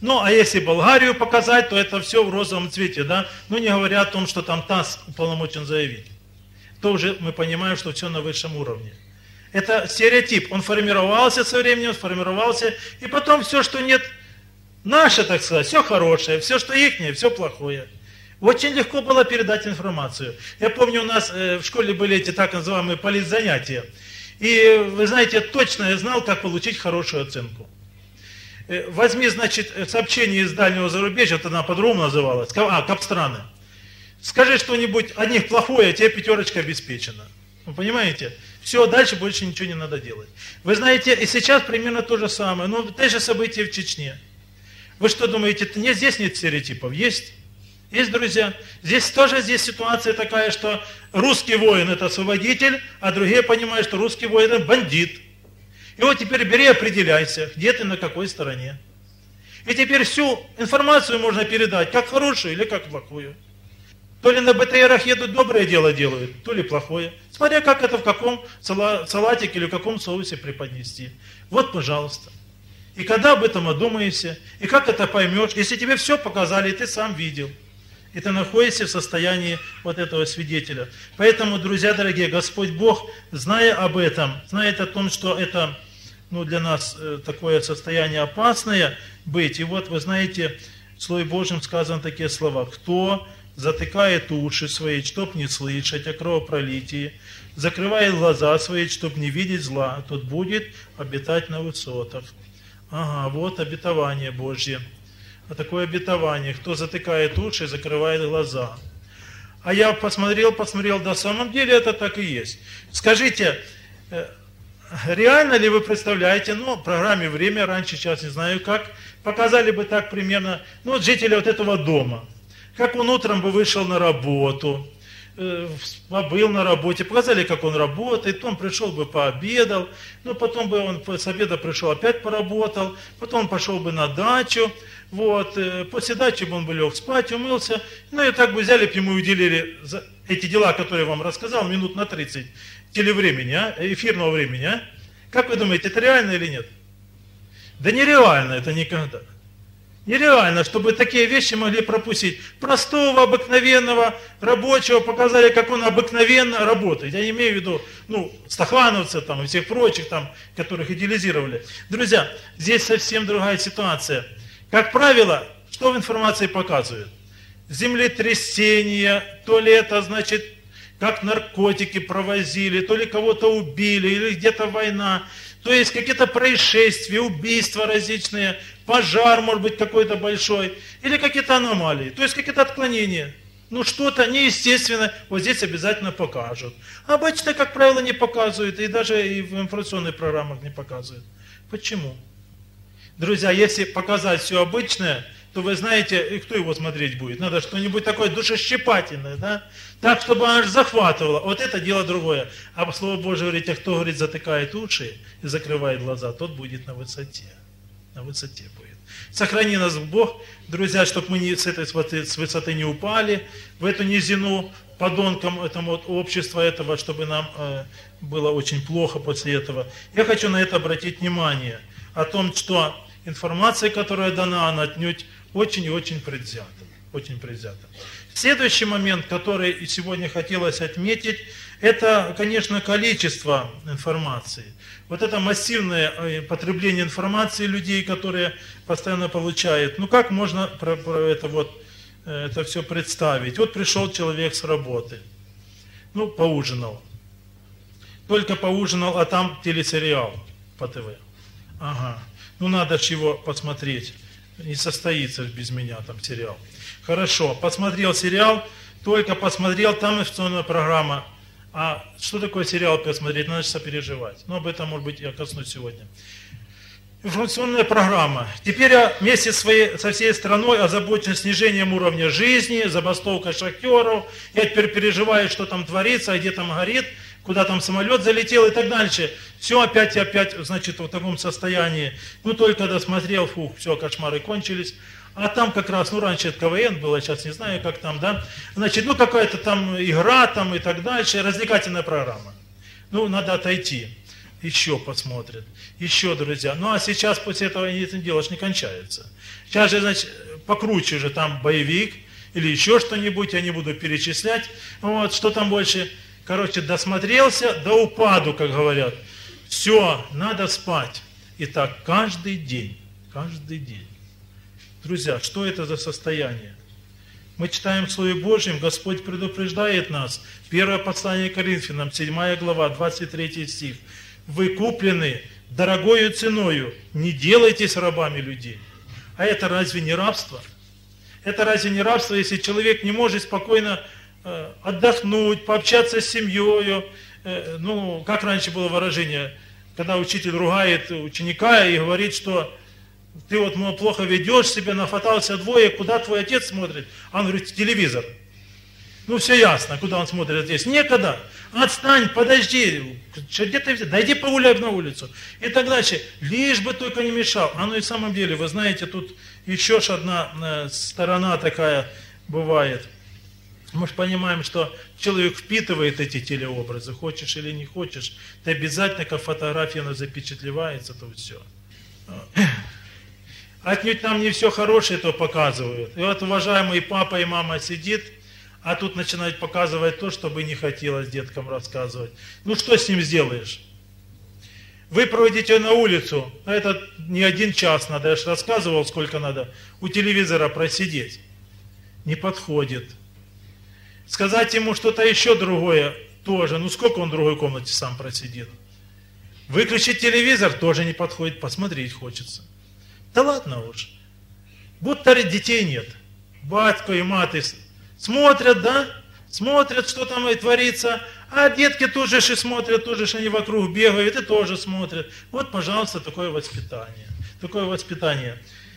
Ну, а если Болгарию показать, то это все в розовом цвете, да? Ну, не говоря о том, что там ТАСС уполномочен заявить. То уже мы понимаем, что все на высшем уровне. Это стереотип. Он формировался со временем, сформировался, и потом все, что нет наше, так сказать, все хорошее, все, что ихнее, все плохое. Очень легко было передать информацию. Я помню, у нас в школе были эти так называемые политзанятия. И, вы знаете, точно я знал, как получить хорошую оценку. Возьми, значит, сообщение из дальнего зарубежья, вот она по-другому называлась, Капстраны. Скажи что-нибудь о них плохое, а тебе 5 обеспечена. Вы понимаете? Все, дальше больше ничего не надо делать. Вы знаете, и сейчас примерно то же самое. Ну, те же события в Чечне. Вы что думаете, нет, здесь нет стереотипов? Есть. Есть, друзья. Здесь тоже ситуация такая, что русский воин это освободитель, а другие понимают, что русский воин это бандит. И вот теперь бери, определяйся, где ты, на какой стороне. И теперь всю информацию можно передать, как хорошую или как плохую. То ли на БТРах едут, доброе дело делают, то ли плохое. Смотря как это в каком салатике или в каком соусе преподнести. Вот, пожалуйста. И когда об этом одумаешься, и как это поймешь, если тебе все показали, и ты сам видел. И ты находишься в состоянии вот этого свидетеля. Поэтому, друзья дорогие, Господь Бог, зная об этом, знает о том, что это для нас такое состояние опасное быть. И вот вы знаете, в Слове Божьем сказаны такие слова. Кто затыкает уши свои, чтоб не слышать о кровопролитии, закрывает глаза свои, чтоб не видеть зла, тот будет обитать на высотах. Ага, вот обетование Божье. А такое обетование, кто затыкает уши, закрывает глаза. А я посмотрел, да, на самом деле это так и есть. Скажите, реально ли вы представляете, в программе «Время», раньше, сейчас не знаю как, показали бы так примерно, жители вот этого дома, как он утром бы вышел на работу, побыл на работе, показали, как он работает, он пришел бы пообедал, потом бы он с обеда пришел, опять поработал, потом он пошел бы на дачу, после дачи бы он бы лег спать, умылся, и так бы взяли, ему уделили за эти дела, которые я вам рассказал, минут на 30 телевремени, эфирного времени, Как вы думаете, это реально или нет? Да нереально это никогда. Нереально, чтобы такие вещи могли пропустить. Простого, обыкновенного рабочего показали, как он обыкновенно работает. Я не имею в виду, стахановцев и всех прочих, которых идеализировали. Друзья, здесь совсем другая ситуация. Как правило, что в информации показывают? Землетрясение, то ли это значит, как наркотики провозили, то ли кого-то убили, или где-то война. То есть какие-то происшествия, убийства различные, пожар, может быть, какой-то большой, или какие-то аномалии, то есть какие-то отклонения. Что-то неестественное, вот здесь обязательно покажут. Обычно, как правило, не показывают, и даже и в информационных программах не показывают. Почему? Друзья, если показать все обычное, то вы знаете, и кто его смотреть будет? Надо что-нибудь такое душещипательное, да? Так, чтобы аж захватывало. Вот это дело другое. А Слово Божие говорит, а кто, говорит, затыкает уши и закрывает глаза, тот будет на высоте. На высоте будет. Сохрани нас Бог, друзья, чтобы мы с высоты не упали, в эту низину, подонкам этому общества этого, чтобы нам было очень плохо после этого. Я хочу на это обратить внимание, о том, что информация, которая дана, она отнюдь очень и очень предвзята. Очень предвзята. Следующий момент, который сегодня хотелось отметить, это, конечно, количество информации. Вот это массивное потребление информации людей, которые постоянно получают. Как можно это все представить? Вот пришел человек с работы, поужинал. Только поужинал, а там телесериал по ТВ. Ага, надо же его посмотреть. Не состоится без меня там сериал. Хорошо, посмотрел сериал, только посмотрел, там информационная программа. А что такое сериал посмотреть? Надо сопереживать. Об этом, может быть, я коснусь сегодня. Информационная программа. Теперь я вместе со всей страной озабочен снижением уровня жизни, забастовкой шахтеров. Я теперь переживаю, что там творится, где там горит, куда там самолет залетел и так дальше. Все опять, значит, в таком состоянии. Только досмотрел, все, кошмары кончились. А там как раз, раньше это КВН было, сейчас не знаю, как там, да. Значит, какая-то там игра там и так дальше, развлекательная программа. Надо отойти. еще посмотрит, еще, друзья. Ну а сейчас после этого дело не кончается. Сейчас же, значит, покруче же там боевик или еще что-нибудь, я не буду перечислять. Вот, что там больше. Короче, досмотрелся до упаду, как говорят. Все, надо спать. И так каждый день, каждый день. Друзья, что это за состояние? Мы читаем в Слове Божьем, Господь предупреждает нас. Первое послание Коринфянам, 7 глава, 23 стих. Вы куплены дорогою ценою, не делайтесь рабами людей. А это разве не рабство? Это разве не рабство, если человек не может спокойно отдохнуть, пообщаться с семьей? Ну, как раньше было выражение, когда учитель ругает ученика и говорит, что ты вот плохо ведешь себя, нафатался двое, куда твой отец смотрит? А он говорит, телевизор. Ну, все ясно, куда он смотрит здесь. Некогда. Отстань, подожди. Где ты взял? Да иди погуляй на улицу. И так дальше. Лишь бы только не мешал. А ну и в самом деле, вы знаете, тут еще одна сторона такая бывает. Мы же понимаем, что человек впитывает эти телеобразы, хочешь или не хочешь. Ты обязательно, как фотография, она запечатлевается, то все. Отнюдь нам не все хорошее то показывают. И вот уважаемый папа и мама сидит, а тут начинают показывать то, что бы не хотелось деткам рассказывать. Ну что с ним сделаешь? Вы проводите на улицу, а это не 1 час надо, я же рассказывал, сколько надо у телевизора просидеть. Не подходит. Сказать ему что-то еще другое тоже, ну сколько он в другой комнате сам просидит. Выключить телевизор тоже не подходит, посмотреть хочется. Да ладно уж. Будто детей нет. Батько и маты смотрят, да? Смотрят, что там и творится. А детки тоже и смотрят, тоже они вокруг бегают и тоже смотрят. Вот, пожалуйста, такое воспитание. Такое воспитание.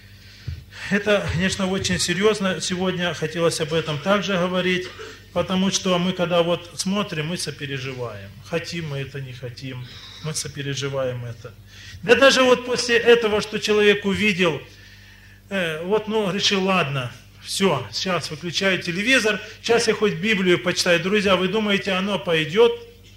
Это, конечно, очень серьезно. Сегодня хотелось об этом также говорить. Потому что мы, когда вот смотрим, мы сопереживаем. Хотим мы это, не хотим. Мы сопереживаем это. Да даже вот после этого, что человек увидел, решил, ладно, все, сейчас выключаю телевизор, сейчас я хоть Библию почитаю. Друзья, вы думаете, оно пойдет?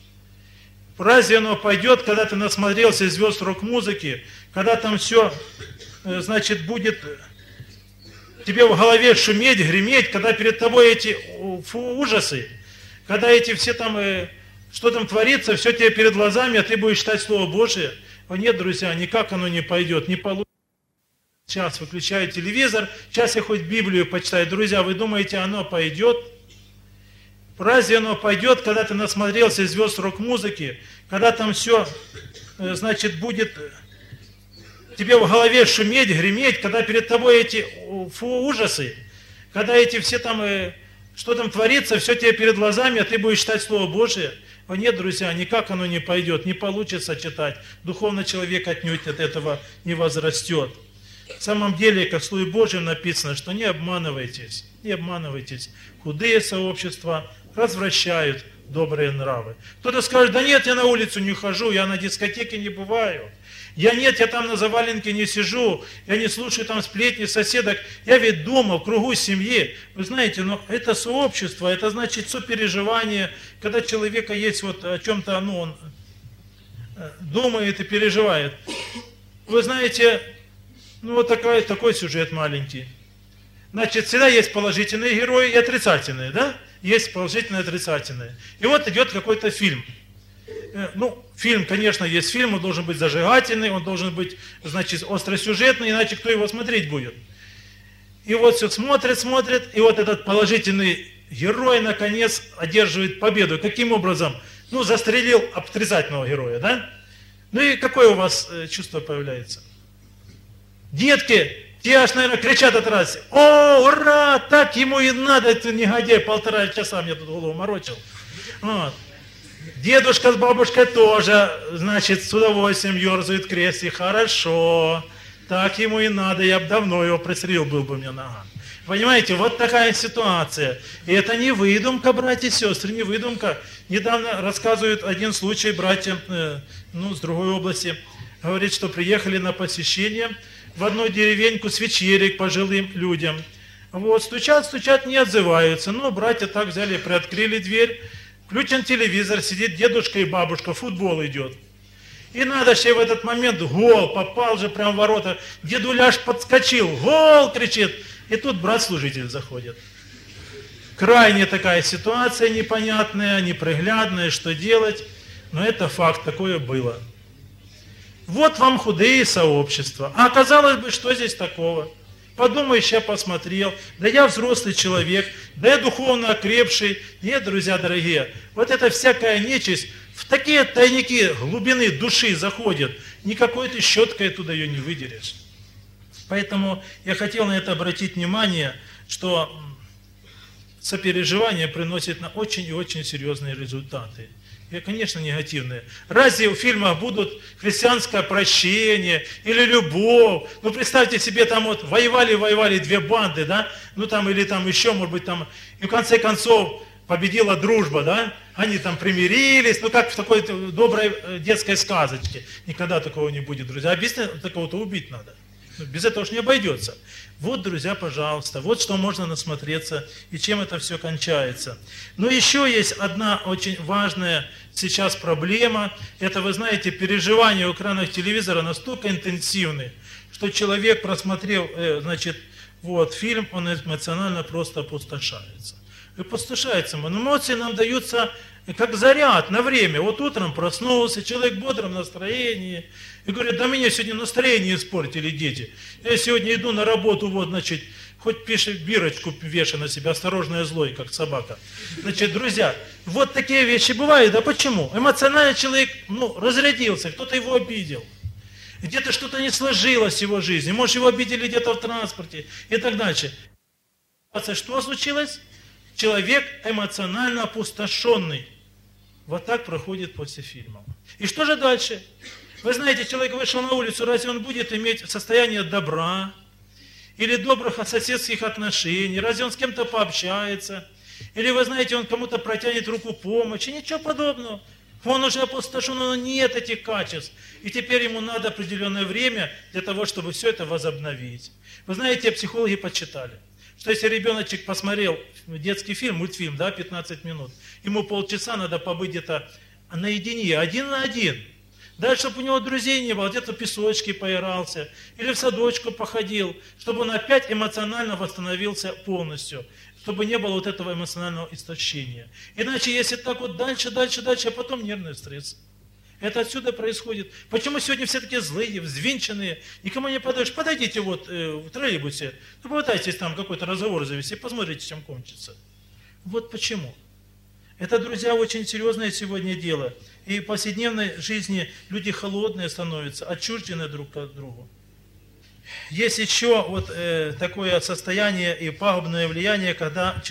Разве оно пойдет, когда ты насмотрелся звезд рок-музыки, когда там все, значит, будет тебе в голове шуметь, греметь, когда перед тобой эти ужасы, когда эти все там, что там творится, все тебе перед глазами, а ты будешь читать Слово Божие? О нет, друзья, никак оно не пойдет, не получится. Сейчас выключаю телевизор, сейчас я хоть Библию почитаю. Друзья, вы думаете, оно пойдет? Разве оно пойдет, когда ты насмотрелся звезд рок-музыки, когда там все, значит, будет тебе в голове шуметь, греметь, когда перед тобой эти ужасы, когда эти все там, что там творится, все тебе перед глазами, а ты будешь читать Слово Божие? О нет, друзья, никак оно не пойдет, не получится читать. Духовно человек отнюдь от этого не возрастет. В самом деле, как в Слове Божьем написано, что не обманывайтесь, не обманывайтесь. Худые сообщества развращают добрые нравы. Кто-то скажет, да нет, я на улицу не хожу, я на дискотеке не бываю. Я там на заваленке не сижу, я не слушаю там сплетни соседок. Я ведь дома, в кругу семьи. Вы знаете, но это сообщество, это значит сопереживание, когда человека есть вот о чем-то, он думает и переживает. Вы знаете, вот такой сюжет маленький. Значит, всегда есть положительные герои и отрицательные, да? Есть положительные и отрицательные. И вот идет какой-то фильм. Фильм, конечно, есть фильм, он должен быть зажигательный, он должен быть, значит, остросюжетный, иначе кто его смотреть будет? И вот все смотрит, и вот этот положительный герой, наконец, одерживает победу. Каким образом? Застрелил отрицательного героя, да? Ну и какое у вас чувство появляется? Детки, те аж, наверное, кричат от радости. О, ура, так ему и надо, этот негодяй, 1,5 часа мне тут голову морочил. Вот. Дедушка с бабушкой тоже, значит, с удовольствием ерзают в кресле. Хорошо, так ему и надо, я бы давно его пристрелил, был бы мне нога. Понимаете, вот такая ситуация. И это не выдумка, братья и сестры, не выдумка. Недавно рассказывают один случай, братья, с другой области, говорит, что приехали на посещение в одну деревеньку с вечерей к пожилым людям. Вот, стучат, не отзываются. Братья так взяли, приоткрыли дверь. Включен телевизор, сидит дедушка и бабушка, футбол идет. И надо же в этот момент гол, попал же прям в ворота. Дедуля аж подскочил, гол кричит. И тут брат-служитель заходит. Крайне такая ситуация непонятная, неприглядная, что делать. Но это факт, такое было. Вот вам худые сообщества. А оказалось бы, что здесь такого? Подумаешь, я посмотрел, да я взрослый человек, да я духовно окрепший. Нет, друзья дорогие, вот эта всякая нечисть в такие тайники глубины души заходит, никакой ты щеткой оттуда ее не выдерешь. Поэтому я хотел на это обратить внимание, что сопереживание приносит на очень и очень серьезные результаты. И, конечно, негативные. Разве в фильмах будут христианское прощение или любовь? Ну, представьте себе, там вот воевали две банды, да? Ну, там, или там еще, может быть, там, и в конце концов победила дружба, да? Они там примирились, ну, как в такой доброй детской сказочке. Никогда такого не будет, друзья. Объяснить, такого-то убить надо. Без этого уж не обойдется. Вот, друзья, пожалуйста, вот что можно насмотреться и чем это все кончается. Но еще есть одна очень важная сейчас проблема. Это, вы знаете, переживания в экранах телевизора настолько интенсивны, что человек, просмотрев, вот, фильм, он эмоционально просто опустошается. И опустошается. Но эмоции нам даются как заряд на время. Вот утром проснулся, человек в бодром настроении. И говорит, да меня сегодня настроение испортили дети. Я сегодня иду на работу, вот, значит, хоть пишет бирочку веша на себя, осторожно, я злой, как собака. Значит, друзья, вот такие вещи бывают. А почему? Эмоционально человек, разрядился, кто-то его обидел. Где-то что-то не сложилось в его жизни. Может, его обидели где-то в транспорте и так дальше. Что случилось? Человек эмоционально опустошенный. Вот так проходит после фильмов. И что же дальше? Вы знаете, человек вышел на улицу, разве он будет иметь состояние добра или добрых соседских отношений? Разве он с кем-то пообщается? Или, вы знаете, он кому-то протянет руку помощи? Ничего подобного. Он уже опустошен, но нет этих качеств. И теперь ему надо определенное время для того, чтобы все это возобновить. Вы знаете, психологи подсчитали, что если ребеночек посмотрел детский фильм, мультфильм, да, 15 минут, ему полчаса надо побыть где-то наедине, один на один. Дальше, чтобы у него друзей не было, где-то в песочке поигрался, или в садочку походил, чтобы он опять эмоционально восстановился полностью, чтобы не было вот этого эмоционального истощения. Иначе, если так вот дальше, а потом нервный стресс. Это отсюда происходит. Почему сегодня все такие злые, взвинченные, никому не подаешь? Подойдите вот в троллейбусе, попытайтесь там какой-то разговор завести, посмотрите, чем кончится. Вот почему. Это, друзья, очень серьезное сегодня дело. И в повседневной жизни люди холодные становятся, отчуждены друг от друга. Есть еще вот такое состояние и пагубное влияние, когда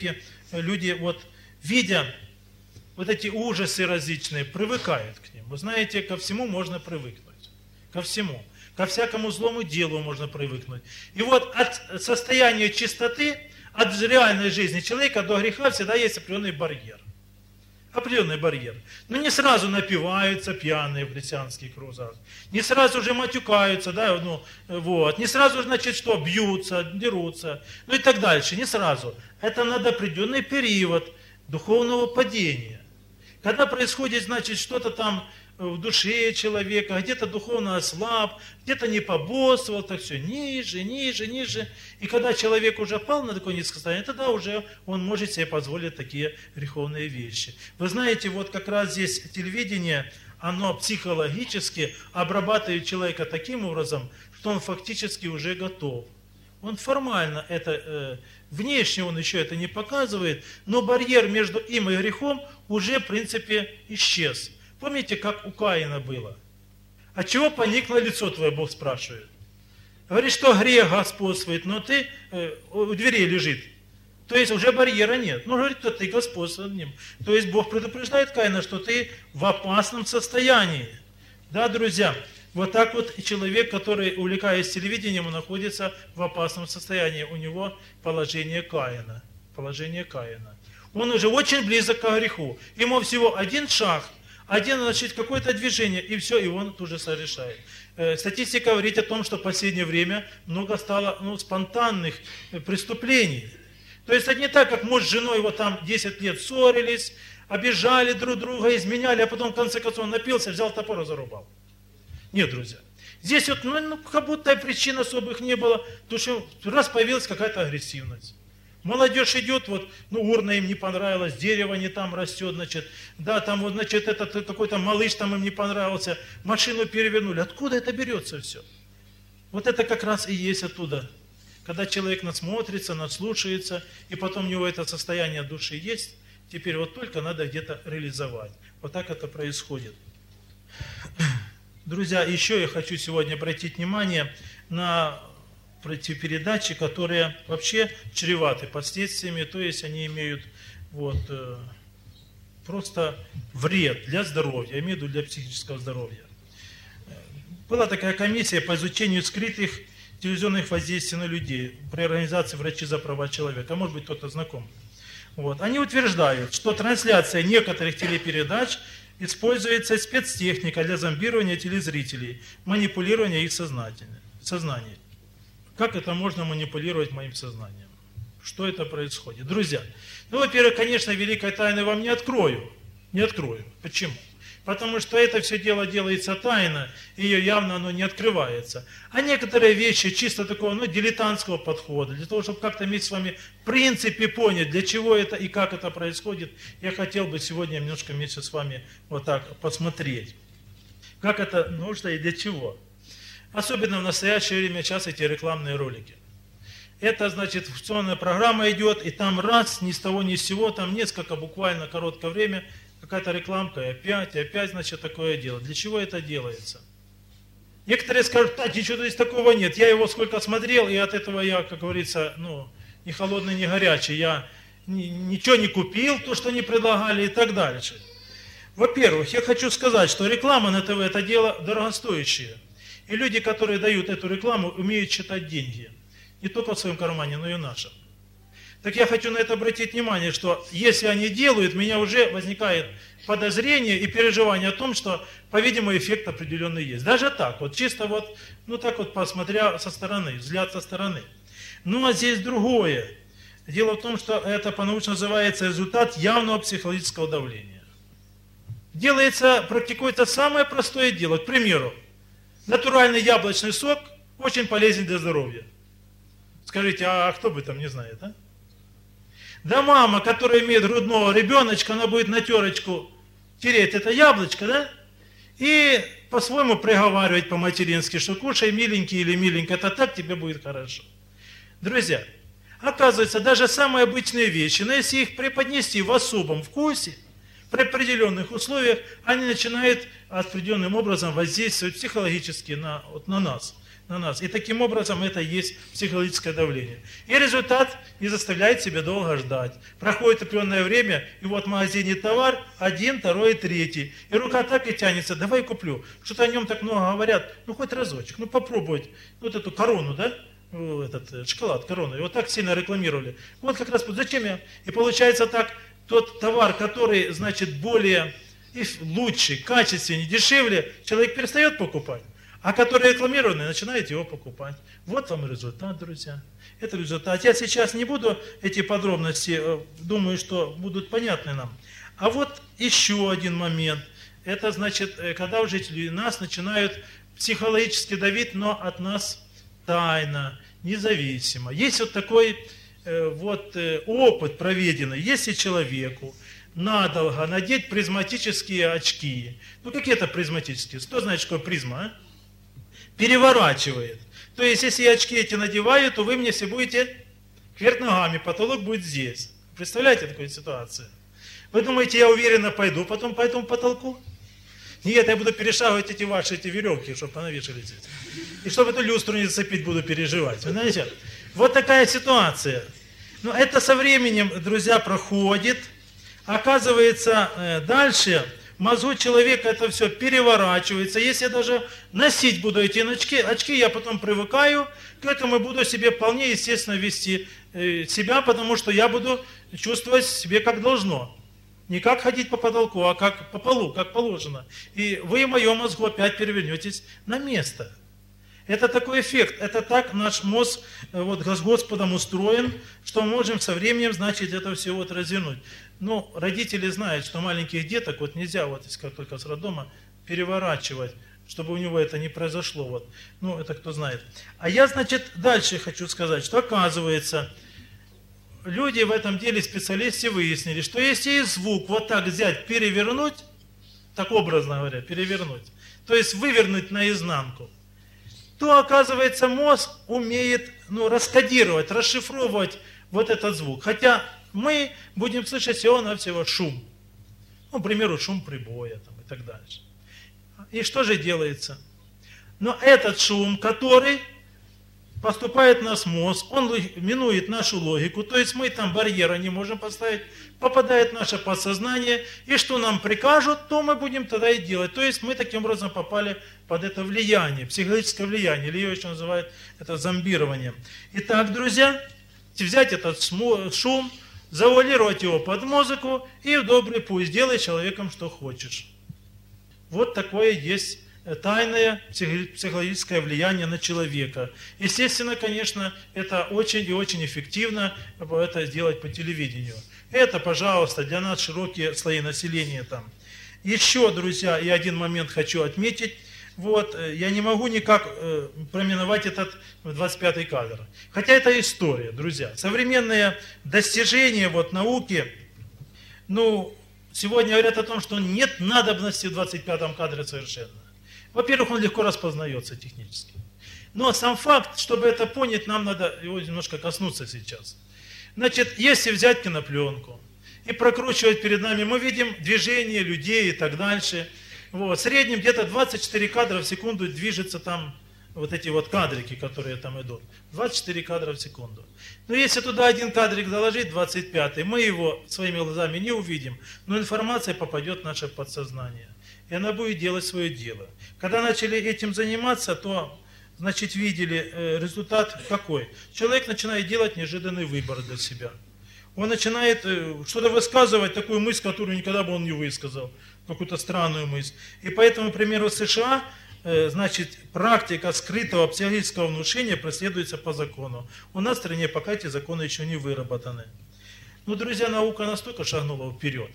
люди вот видя вот эти ужасы различные, привыкают к ним. Вы знаете, ко всему можно привыкнуть. Ко всему. Ко всякому злому делу можно привыкнуть. И вот от состояния чистоты, от реальной жизни человека до греха всегда есть определенный барьер. Определенный барьер. Но не сразу напиваются пьяные в христианских кругах. Не сразу же матюкаются, да, не сразу, значит, что, бьются, дерутся, и так дальше. Не сразу. Это надо определенный период духовного падения. Когда происходит, значит, что-то там в душе человека, где-то духовно ослаб, где-то не побоссовал, так все ниже. И когда человек уже пал на такое низкое состояние, тогда уже он может себе позволить такие греховные вещи. Вы знаете, вот как раз здесь телевидение, оно психологически обрабатывает человека таким образом, что он фактически уже готов. Он формально внешне он еще это не показывает, но барьер между им и грехом уже в принципе исчез. Помните, как у Каина было? От чего поникло лицо твое, Бог спрашивает? Говорит, что грех господствует, но ты у дверей лежит. То есть уже барьера нет. Говорит, что ты господствуешь над ним. То есть Бог предупреждает Каина, что ты в опасном состоянии. Да, друзья? Вот так вот и человек, который, увлекаясь телевидением, он находится в опасном состоянии. У него положение Каина. Он уже очень близок к греху. Ему всего один шаг, какое-то движение, и все, и он тут же совершает. Статистика говорит о том, что в последнее время много стало спонтанных преступлений. То есть это не так, как муж с женой 10 лет ссорились, обижали друг друга, изменяли, а потом в конце концов напился, взял топор и зарубал. Нет, друзья. Здесь вот, как будто причин особых не было, потому что раз появилась какая-то агрессивность. Молодежь идет, вот, урна им не понравилась, дерево не там растет, значит, да, там вот, значит, этот какой-то малыш там им не понравился, машину перевернули. Откуда это берется все? Вот это как раз и есть оттуда. Когда человек насмотрится, наслушается, и потом у него это состояние души есть, теперь вот только надо где-то реализовать. Вот так это происходит. Друзья, еще я хочу сегодня обратить внимание на противопередачи, которые вообще чреваты последствиями, то есть они имеют просто вред для здоровья, я имею в виду для психического здоровья. Была такая комиссия по изучению скрытых телевизионных воздействий на людей при организации «Врачи за права человека», может быть, кто-то знаком. Они утверждают, что трансляция некоторых телепередач используется спецтехника для зомбирования телезрителей, манипулирования их сознанием. Как это можно манипулировать моим сознанием? Что это происходит? Друзья, во-первых, конечно, великой тайны вам не открою. Не открою. Почему? Потому что это все дело делается тайно, и ее явно оно не открывается. А некоторые вещи чисто такого дилетантского подхода, для того, чтобы как-то иметь с вами в принципе понять, для чего это и как это происходит, я хотел бы сегодня немножко вместе с вами вот так посмотреть. Как это нужно и для чего. Особенно в настоящее время сейчас эти рекламные ролики. Это, значит, функционная программа идет, и там раз, ни с того ни с сего, там несколько буквально короткое время, какая-то рекламка, и опять, значит, такое дело. Для чего это делается? Некоторые скажут, ничего здесь такого нет. Я его сколько смотрел, и от этого я, как говорится, ни холодный, ни горячий. Я ничего не купил, то, что они предлагали, и так дальше. Во-первых, я хочу сказать, что реклама на ТВ – это дело дорогостоящее. И люди, которые дают эту рекламу, умеют считать деньги. Не только в своем кармане, но и в нашем. Так я хочу на это обратить внимание, что если они делают, у меня уже возникает подозрение и переживание о том, что, по-видимому, эффект определенный есть. Даже так, чисто так вот посмотря со стороны, взгляд со стороны. А здесь другое. Дело в том, что это по-научному называется результат явного психологического давления. Практикуется самое простое дело. К примеру, натуральный яблочный сок очень полезен для здоровья. Скажите, а кто бы там не знает, а? Да мама, которая имеет грудного ребеночка, она будет на терочку тереть это яблочко, да? И по-своему приговаривать по-матерински, что кушай, миленький или миленькая, это так тебе будет хорошо. Друзья, оказывается, даже самые обычные вещи, но если их преподнести в особом вкусе, при определенных условиях, они начинают определенным образом воздействовать психологически на нас. И таким образом это и есть психологическое давление. И результат не заставляет себя долго ждать. Проходит определенное время, и в магазине товар один, второй, третий. И рука так и тянется, давай куплю. Что-то о нем так много говорят, хоть разочек, попробовать. Эту корону, да? Этот шоколад, корону. Его так сильно рекламировали. Как раз, зачем я? И получается так, тот товар, который, значит, более лучше, качественнее, дешевле, человек перестает покупать. А который рекламированный, начинает его покупать. Вот вам результат, друзья. Это результат. Я сейчас не буду эти подробности, думаю, что будут понятны нам. А вот еще один момент. Это значит, когда уже нас начинают психологически давить, но от нас тайно, независимо. Есть такой опыт проведенный. Если человеку надолго надеть призматические очки, какие это призматические? Кто знает, что такое призма, а? Переворачивает. То есть, если я очки эти надеваю, то вы мне все будете кверх ногами, потолок будет здесь. Представляете такую ситуацию? Вы думаете, я уверенно пойду, потом по этому потолку? Нет, я буду перешагивать эти веревки, чтобы понавешали здесь. И чтобы эту люстру не зацепить, буду переживать. Вы знаете? Вот такая ситуация. Но это со временем, друзья, проходит. Оказывается, дальше в мозгу человека это все переворачивается. Если я даже носить буду эти очки, я потом привыкаю к этому и буду себе вполне естественно вести себя, потому что я буду чувствовать себе как должно. Не как ходить по потолку, а как по полу, как положено. И вы в моем мозгу опять перевернетесь на место. Это такой эффект, это так наш мозг вот, с Господом устроен, что мы можем со временем, значит, это все вот развернуть. Но родители знают, что маленьких деток вот нельзя, вот, если только с роддома, переворачивать, чтобы у него это не произошло. Вот. Ну, это кто знает. А я, значит, дальше хочу сказать, что оказывается, люди в этом деле, специалисты, выяснили, что если звук вот так взять, перевернуть, так образно говоря, перевернуть, то есть вывернуть наизнанку, то, оказывается, мозг умеет раскодировать, расшифровывать вот этот звук. Хотя мы будем слышать всего-навсего шум. Ну, к примеру, шум прибоя там, и так дальше. И что же делается? Но этот шум, который поступает в наш мозг, он минует нашу логику, то есть мы там барьера не можем поставить, попадает в наше подсознание, и что нам прикажут, то мы будем тогда и делать. То есть мы таким образом попали под это влияние, психологическое влияние, или ее еще называют это зомбированием. Итак, друзья, взять этот шум, завуалировать его под музыку и в добрый путь сделай человеком, что хочешь. Вот такое есть тайное психологическое влияние на человека. Естественно, конечно, это очень и очень эффективно это сделать по телевидению. Это, пожалуйста, для нас широкие слои населения там. Еще, друзья, я один момент хочу отметить. Вот, я не могу никак проминовать этот 25-й кадр. Хотя это история, друзья. Современные достижения вот, науки, сегодня говорят о том, что нет надобности в 25-м кадре совершенно. Во-первых, он легко распознается технически. Но сам факт, чтобы это понять, нам надо его немножко коснуться сейчас. Значит, если взять кинопленку и прокручивать перед нами, мы видим движение людей и так дальше. Вот. В среднем где-то 24 кадра в секунду движется там вот эти вот кадрики, которые там идут. 24 кадра в секунду. Но если туда один кадрик заложить, 25-й, мы его своими глазами не увидим, но информация попадет в наше подсознание. И она будет делать свое дело. Когда начали этим заниматься, то, значит, видели результат какой? Человек начинает делать неожиданный выбор для себя. Он начинает что-то высказывать, такую мысль, которую никогда бы он не высказал, какую-то странную мысль. И поэтому, к примеру, в США, значит, практика скрытого психологического внушения преследуется по закону. У нас в стране пока эти законы еще не выработаны. Ну, друзья, наука настолько шагнула вперед,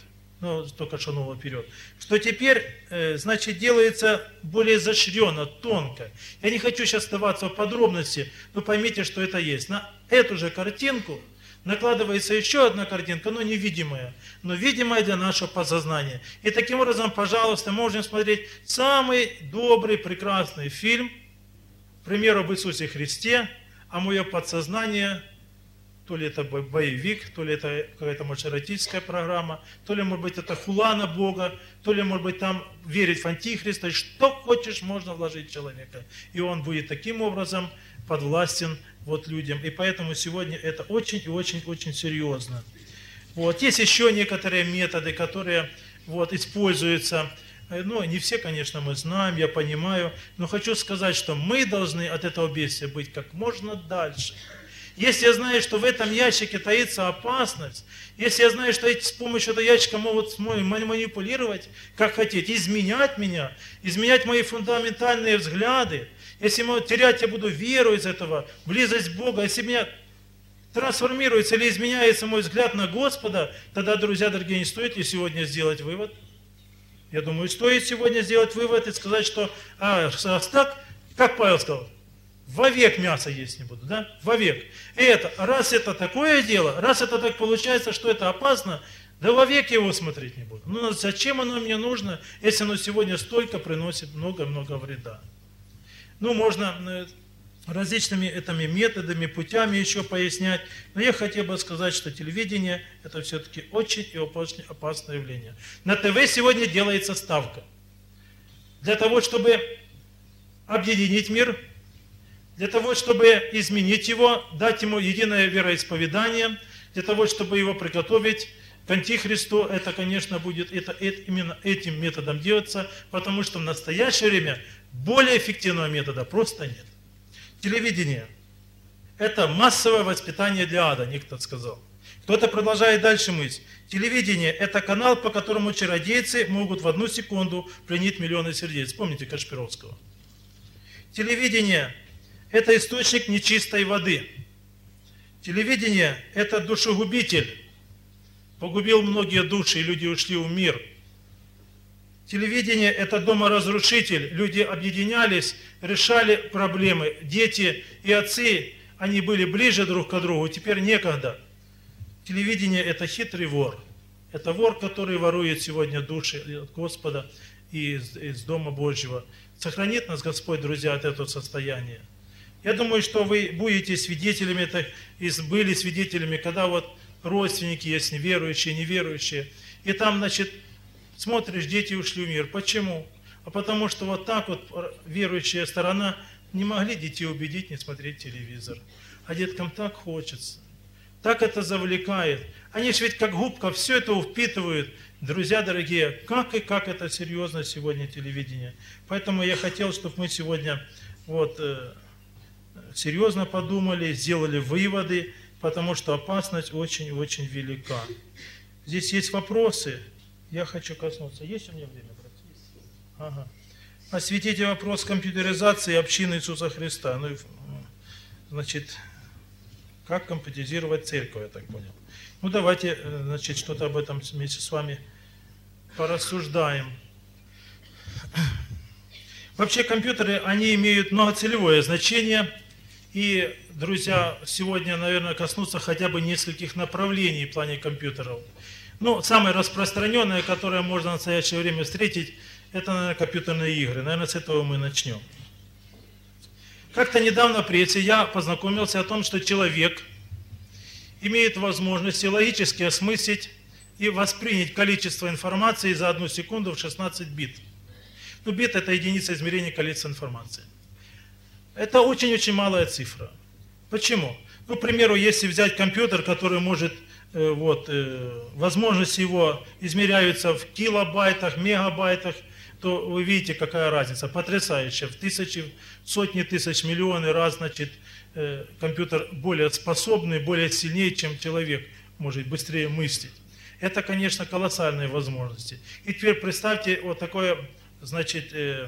что теперь, значит, делается более изощренно, тонко. Я не хочу сейчас вдаваться в подробности, но поймите, что это есть. На эту же картинку накладывается еще одна картинка, но невидимая, но видимая для нашего подсознания. И таким образом, пожалуйста, можем смотреть самый добрый, прекрасный фильм, к примеру, об Иисусе Христе, а мое подсознание, то ли это боевик, то ли это какая-то, может, эротическая программа, то ли, может быть, это хула на Бога, то ли, может быть, там верить в Антихриста, и что хочешь, можно вложить в человека. И он будет таким образом подвластен вот людям. И поэтому сегодня это очень и очень серьезно. Вот. Есть еще некоторые методы, которые вот, используются. Не все, конечно, мы знаем, я понимаю, но хочу сказать, что мы должны от этого бедствия быть как можно дальше. Если я знаю, что в этом ящике таится опасность, если я знаю, что с помощью этого ящика могут манипулировать, как хотите, изменять меня, изменять мои фундаментальные взгляды, если терять я буду веру из этого, близость Бога, если меня трансформируется или изменяется мой взгляд на Господа, тогда, друзья дорогие, не стоит ли сегодня сделать вывод? Я думаю, стоит сегодня сделать вывод и сказать, что раз так, как Павел сказал, вовек мясо есть не буду, да? Вовек. И раз это такое дело, раз это так получается, что это опасно, да вовек его смотреть не буду. Ну зачем оно мне нужно, если оно сегодня столько приносит много-много вреда? Можно различными этими методами, путями еще пояснять, но я хотел бы сказать, что телевидение это все-таки очень и очень опасное явление. На ТВ сегодня делается ставка. Для того, чтобы объединить мир, для того, чтобы изменить его, дать ему единое вероисповедание, для того, чтобы его приготовить к Антихристу, это, конечно, будет именно этим методом делаться, потому что в настоящее время более эффективного метода просто нет. Телевидение – это массовое воспитание для ада, некто сказал. Кто-то продолжает дальше мысль. Телевидение – это канал, по которому чародейцы могут в 1 секунду пленить миллионы сердец. Помните Кашпировского? Телевидение это источник нечистой воды. Телевидение – это душегубитель. Погубил многие души, и люди ушли в мир. Телевидение – это доморазрушитель. Люди объединялись, решали проблемы. Дети и отцы, они были ближе друг к другу, теперь некогда. Телевидение – это хитрый вор. Это вор, который ворует сегодня души от Господа и из Дома Божьего. Сохранит нас Господь, друзья, от этого состояния. Я думаю, что вы будете свидетелями, и были свидетелями, когда вот родственники есть неверующие, неверующие. И там, значит, смотришь, дети ушли в мир. Почему? А потому что вот так вот верующая сторона не могли детей убедить не смотреть телевизор. А деткам так хочется. Так это завлекает. Они же ведь как губка все это впитывают. Друзья дорогие, как это серьезно сегодня телевидение. Поэтому я хотел, чтобы мы сегодня вот серьезно подумали, сделали выводы, потому что опасность очень-очень велика. Здесь есть вопросы. Я хочу коснуться. Есть у меня время, братья? Ага. Осветите вопрос компьютеризации общины Иисуса Христа. Ну, значит, как компьютеризировать церковь, я так понял. Ну, давайте, значит, что-то об этом вместе с вами порассуждаем. Вообще компьютеры, они имеют многоцелевое значение. И, друзья, сегодня, наверное, коснуться хотя бы нескольких направлений в плане компьютеров. Ну, самое распространенное, которое можно в настоящее время встретить, это, наверное, компьютерные игры. Наверное, с этого мы начнем. Как-то недавно в прессе я познакомился о том, что человек имеет возможность логически осмыслить и воспринять количество информации за 1 секунду в 16 бит. Ну, бит – это единица измерения количества информации. Это очень-очень малая цифра. Почему? Ну, к примеру, если взять компьютер, который может, возможности его измеряются в килобайтах, мегабайтах, то вы видите, какая разница. Потрясающая. В тысячи, сотни тысяч, миллионы раз, значит, компьютер более способный, более сильнее, чем человек, может быстрее мыслить. Это, конечно, колоссальные возможности. И теперь представьте вот такое, значит,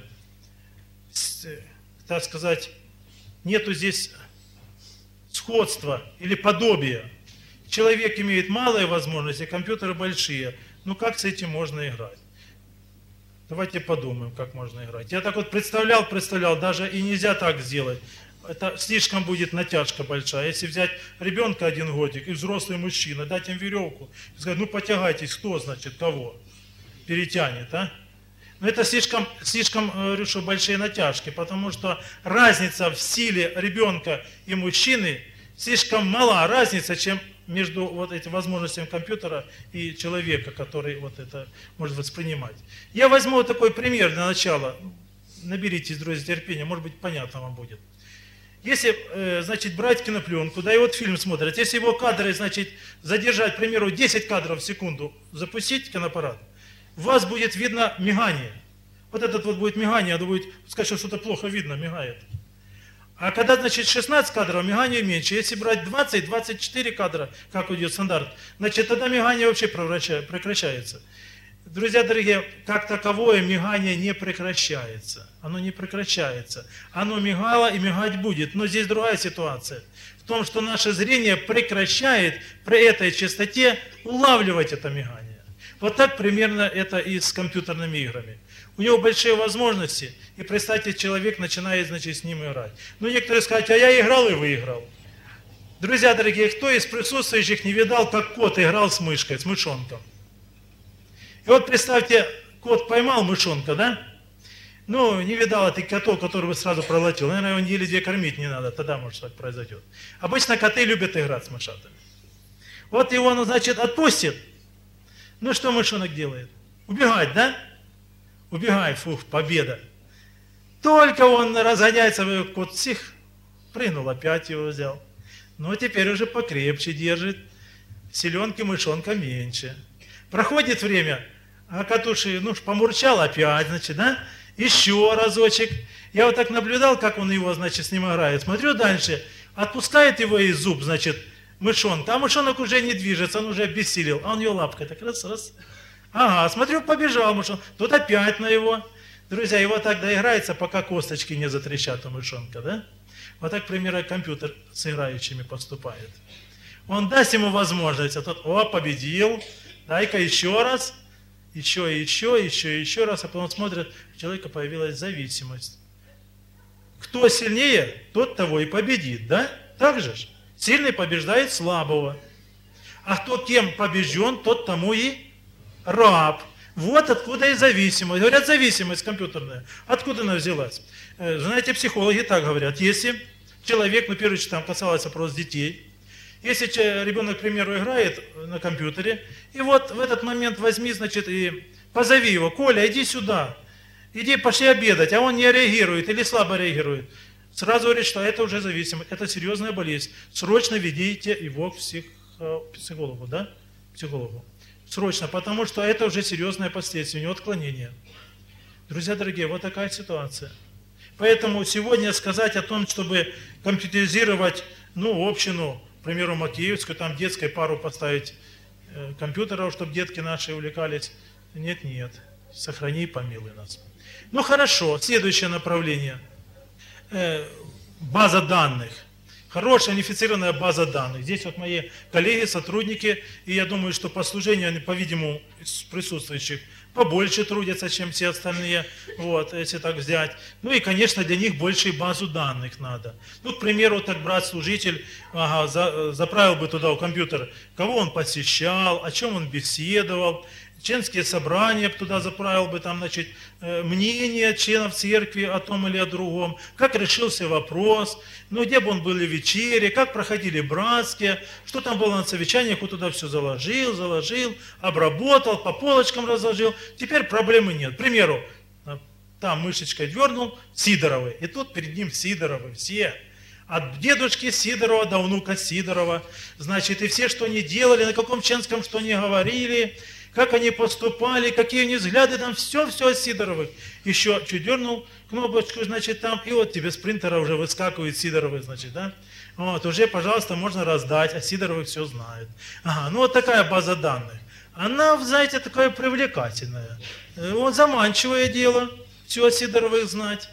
так сказать, нету здесь сходства или подобия. Человек имеет малые возможности, компьютеры большие. Ну как с этим можно играть? Давайте подумаем, как можно играть. Я так вот представлял, даже и нельзя так сделать. Это слишком будет натяжка большая. Если взять ребенка 1 годик и взрослый мужчина, дать им веревку, и сказать, ну потягайтесь, кто, значит, кого перетянет, а? Но это слишком, говорю, что большие натяжки, потому что разница в силе ребенка и мужчины слишком мала разница, чем между вот этими возможностями компьютера и человека, который вот это может воспринимать. Я возьму вот такой пример для начала. Наберитесь, друзья, терпения, может быть, понятно вам будет. Если, значит, брать кинопленку, да и вот фильм смотрят, если его кадры, значит, задержать, к примеру, 10 кадров в секунду, запустить киноаппарат, у вас будет видно мигание. Вот этот вот будет мигание, оно будет сказать, что что-то плохо видно, мигает. А когда, значит, 16 кадров, мигание меньше. Если брать 20-24 кадра, как идет стандарт, значит, тогда мигание вообще прекращается. Друзья дорогие, как таковое мигание не прекращается. Оно не прекращается. Оно мигало и мигать будет. Но здесь другая ситуация. В том, что наше зрение прекращает при этой частоте улавливать это мигание. Вот так примерно это и с компьютерными играми. У него большие возможности, и представьте, человек начинает, значит, с ним играть. Ну, некоторые скажут, а я играл и выиграл. Друзья дорогие, кто из присутствующих не видал, как кот играл с мышкой, с мышонком? И вот представьте, кот поймал мышонка, да? Ну, не видал ты котов, которого сразу проглотил. Наверное, его недели 2 кормить не надо, тогда, может, так произойдет. Обычно коты любят играть с мышатами. Вот его, ну, значит, отпустит. Ну, что мышонок делает? Убегать, да? Убегай, фух, победа. Только он разгоняется, кот псих, прыгнул, опять его взял. Ну, теперь уже покрепче держит. Селенки мышонка меньше. Проходит время, а котуши, ну, помурчал опять, значит, да? Еще разочек. Я вот так наблюдал, как он его, значит, с ним играет. Смотрю дальше, отпускает его из зуб, значит, мышонка. А мышонок уже не движется, он уже обессилел. А он ее лапкой так раз. Ага, смотрю, побежал мышонок. Тут опять на его. Друзья, и вот так доиграется, пока косточки не затрещат у мышонка, да? Вот так, к примеру, компьютер с играющими поступает. Он даст ему возможность, а тот, победил, дай-ка еще раз, еще раз, а потом смотрит, у человека появилась зависимость. Кто сильнее, тот того и победит, да? Так же ж? Сильный побеждает слабого. А кто кем побежден, тот тому и раб. Вот откуда и зависимость. Говорят, зависимость компьютерная. Откуда она взялась? Знаете, психологи так говорят. Если человек, первый очередь, там касалось вопрос детей, если ребенок, к примеру, играет на компьютере, и вот в этот момент возьми, значит, и позови его: Коля, иди сюда, иди, пошли обедать, а он не реагирует или слабо реагирует. Сразу говорит, что это уже зависимость, это серьезная болезнь. Срочно ведите его к психологу, да? Психологу. Срочно, потому что это уже серьезное последствие, у него отклонение. Друзья дорогие, вот такая ситуация. Поэтому сегодня сказать о том, чтобы компьютеризировать, общину, к примеру, Макеевскую, там детской пару поставить компьютеров, чтобы детки наши увлекались. Нет, сохрани и помилуй нас. Хорошо, следующее направление. База данных. Хорошая унифицированная база данных. Здесь вот мои коллеги, сотрудники, и я думаю, что по служению они, по-видимому, из присутствующих побольше трудятся, чем все остальные, если так взять. И, конечно, для них больше базу данных надо. К примеру, так брат-служитель заправил бы туда в компьютер, кого он посещал, о чем он беседовал, членские собрания туда заправил бы, там, значит, мнение членов церкви о том или о другом, как решился вопрос, где бы он был в вечере, как проходили братские, что там было на совещаниях, он туда все заложил, обработал, по полочкам разложил. Теперь проблемы нет. К примеру, там мышечкой дернул, Сидоровы, и тут перед ним Сидоровы все. От дедушки Сидорова до внука Сидорова. Значит, и все, что они делали, на каком членском, что они говорили, как они поступали, какие у них взгляды, там все от Сидоровых. Еще чуть дернул кнопочку, значит, там, и вот тебе с принтера уже выскакивают Сидоровы, значит, да. Уже, пожалуйста, можно раздать, а Сидоровы все знают. Вот такая база данных. Она, знаете, такая привлекательная. Заманчивое дело, все о Сидоровых знать.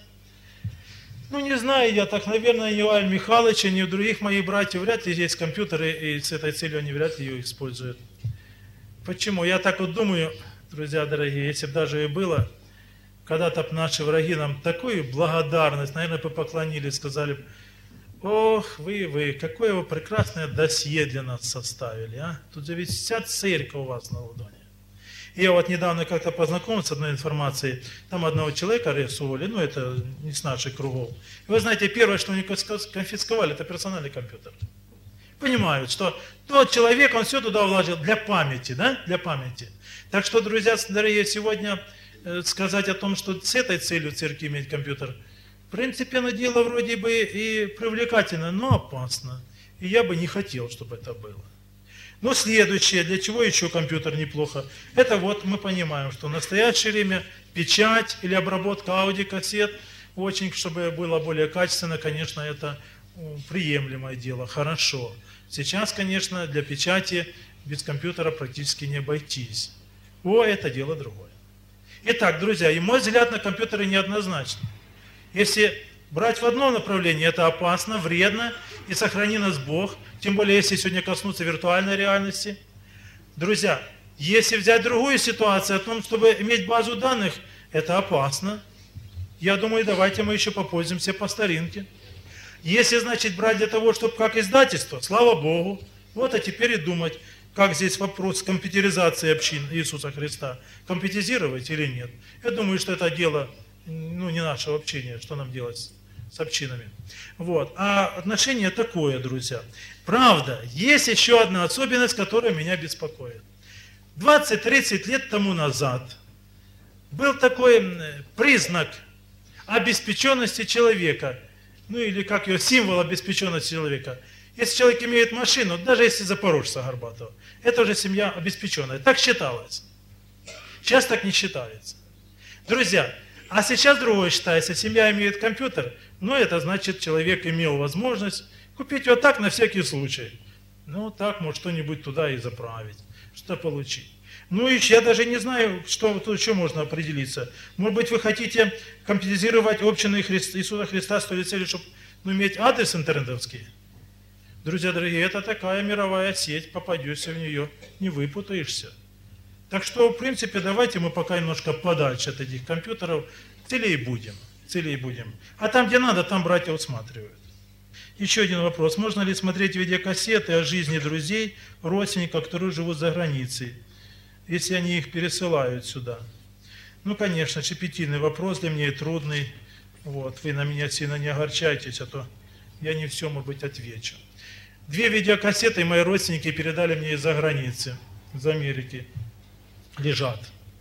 Не знаю я так, наверное, ни у Аль Михайловича, ни у других моих братьев вряд ли есть компьютеры, и с этой целью они вряд ли ее используют. Почему? Я так вот думаю, друзья дорогие, если бы даже и было, когда-то наши враги нам такую благодарность, наверное, бы поклонились, сказали бы: ох, вы, какое вы прекрасное досье для нас составили, а? Тут же ведь вся церковь у вас на ладони. И я вот недавно как-то познакомился с одной информацией, там одного человека арестовали, это не с наших кругов. И вы знаете, первое, что они конфисковали, это персональный компьютер. Понимают, что тот человек, он все туда вложил для памяти, да, для памяти. Так что, друзья дорогие, сегодня сказать о том, что с этой целью в церкви иметь компьютер, в принципе, дело вроде бы и привлекательно, но опасно. И я бы не хотел, чтобы это было. Следующее, для чего еще компьютер неплохо, это мы понимаем, что в настоящее время печать или обработка аудиокассет, очень, чтобы было более качественно, конечно, это приемлемое дело, хорошо. Сейчас, конечно, для печати без компьютера практически не обойтись. Это дело другое. Итак, друзья, и мой взгляд на компьютеры неоднозначный. Если брать в одном направлении, это опасно, вредно, и сохрани нас Бог, тем более, если сегодня коснуться виртуальной реальности. Друзья, если взять другую ситуацию о том, чтобы иметь базу данных, это опасно. Я думаю, давайте мы еще попользуемся по старинке. Если, значит, брать для того, чтобы как издательство, слава Богу, а теперь и думать, как здесь вопрос компьютеризации общин Иисуса Христа, компьютеризировать или нет. Я думаю, что это дело, не нашего общения, что нам делать с общинами. А отношение такое, друзья. Правда, есть еще одна особенность, которая меня беспокоит. 20-30 лет тому назад был такой признак обеспеченности человека, или как ее символ обеспеченности человека. Если человек имеет машину, даже если запорожца Горбатова, это уже семья обеспеченная. Так считалось. Сейчас так не считается. Друзья, а сейчас другое считается. Семья имеет компьютер, это значит, человек имел возможность купить так на всякий случай. Так, может, что-нибудь туда и заправить, что-то получить. Ну и я даже не знаю, что тут еще можно определиться. Может быть, вы хотите компенсировать общины Иисуса Христа с той целью, чтобы иметь адрес интернетовский? Друзья дорогие, это такая мировая сеть, попадешься в нее, не выпутаешься. Так что, в принципе, давайте мы пока немножко подальше от этих компьютеров, целей будем. А там, где надо, там братья усматривают. Еще один вопрос. Можно ли смотреть видеокассеты о жизни друзей, родственников, которые живут за границей, если они их пересылают сюда? Ну, конечно, щепетильный вопрос для меня и трудный. Вот, вы на меня сильно не огорчайтесь, а то я не все, может быть, отвечу. 2 видеокассеты мои родственники передали мне из-за границы, из Америки. Лежат.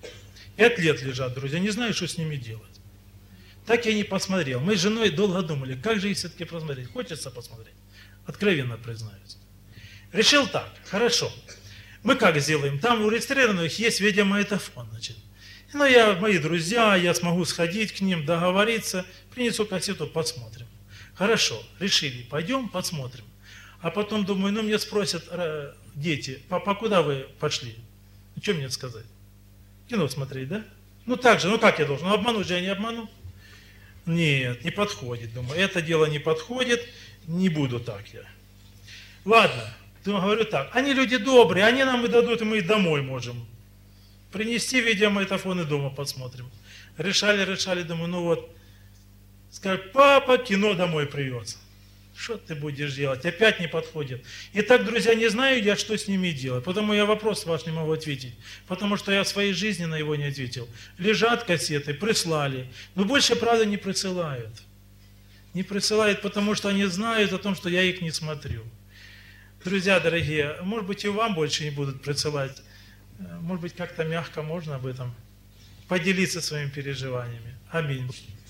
5 лет лежат, друзья, не знаю, что с ними делать. Так я не посмотрел. Мы с женой долго думали, как же их все-таки посмотреть. Хочется посмотреть. Откровенно признаюсь. Решил так, хорошо. Мы как сделаем? Там у регистрированных есть видеомагнитофон, значит. Ну, мои друзья, я смогу сходить к ним, договориться, принесу кассету, посмотрим. Хорошо, решили, пойдем, посмотрим. А потом думаю, ну, мне спросят дети, папа, куда вы пошли? Ну, что мне сказать? Кино смотреть, да? Ну, так же, ну, как я должен? Ну, обмануть же я не обману. Нет, не подходит, думаю, это дело не подходит, не буду так я. Ладно, думаю, говорю так, они люди добрые, они нам и дадут, и мы и домой можем. Принести видеомагнитофон и дома посмотрим. Решали, думаю, ну вот, скажет, папа кино домой привез. Что ты будешь делать? Опять не подходит. Итак, друзья, не знаю я, что с ними делать. Потому я вопрос ваш не могу ответить. Потому что я в своей жизни на его не ответил. Лежат кассеты, прислали. Но больше, правда, не присылают. Не присылают, потому что они знают о том, что я их не смотрю. Друзья дорогие, может быть, и вам больше не будут присылать. Может быть, как-то мягко можно об этом поделиться своими переживаниями. Аминь.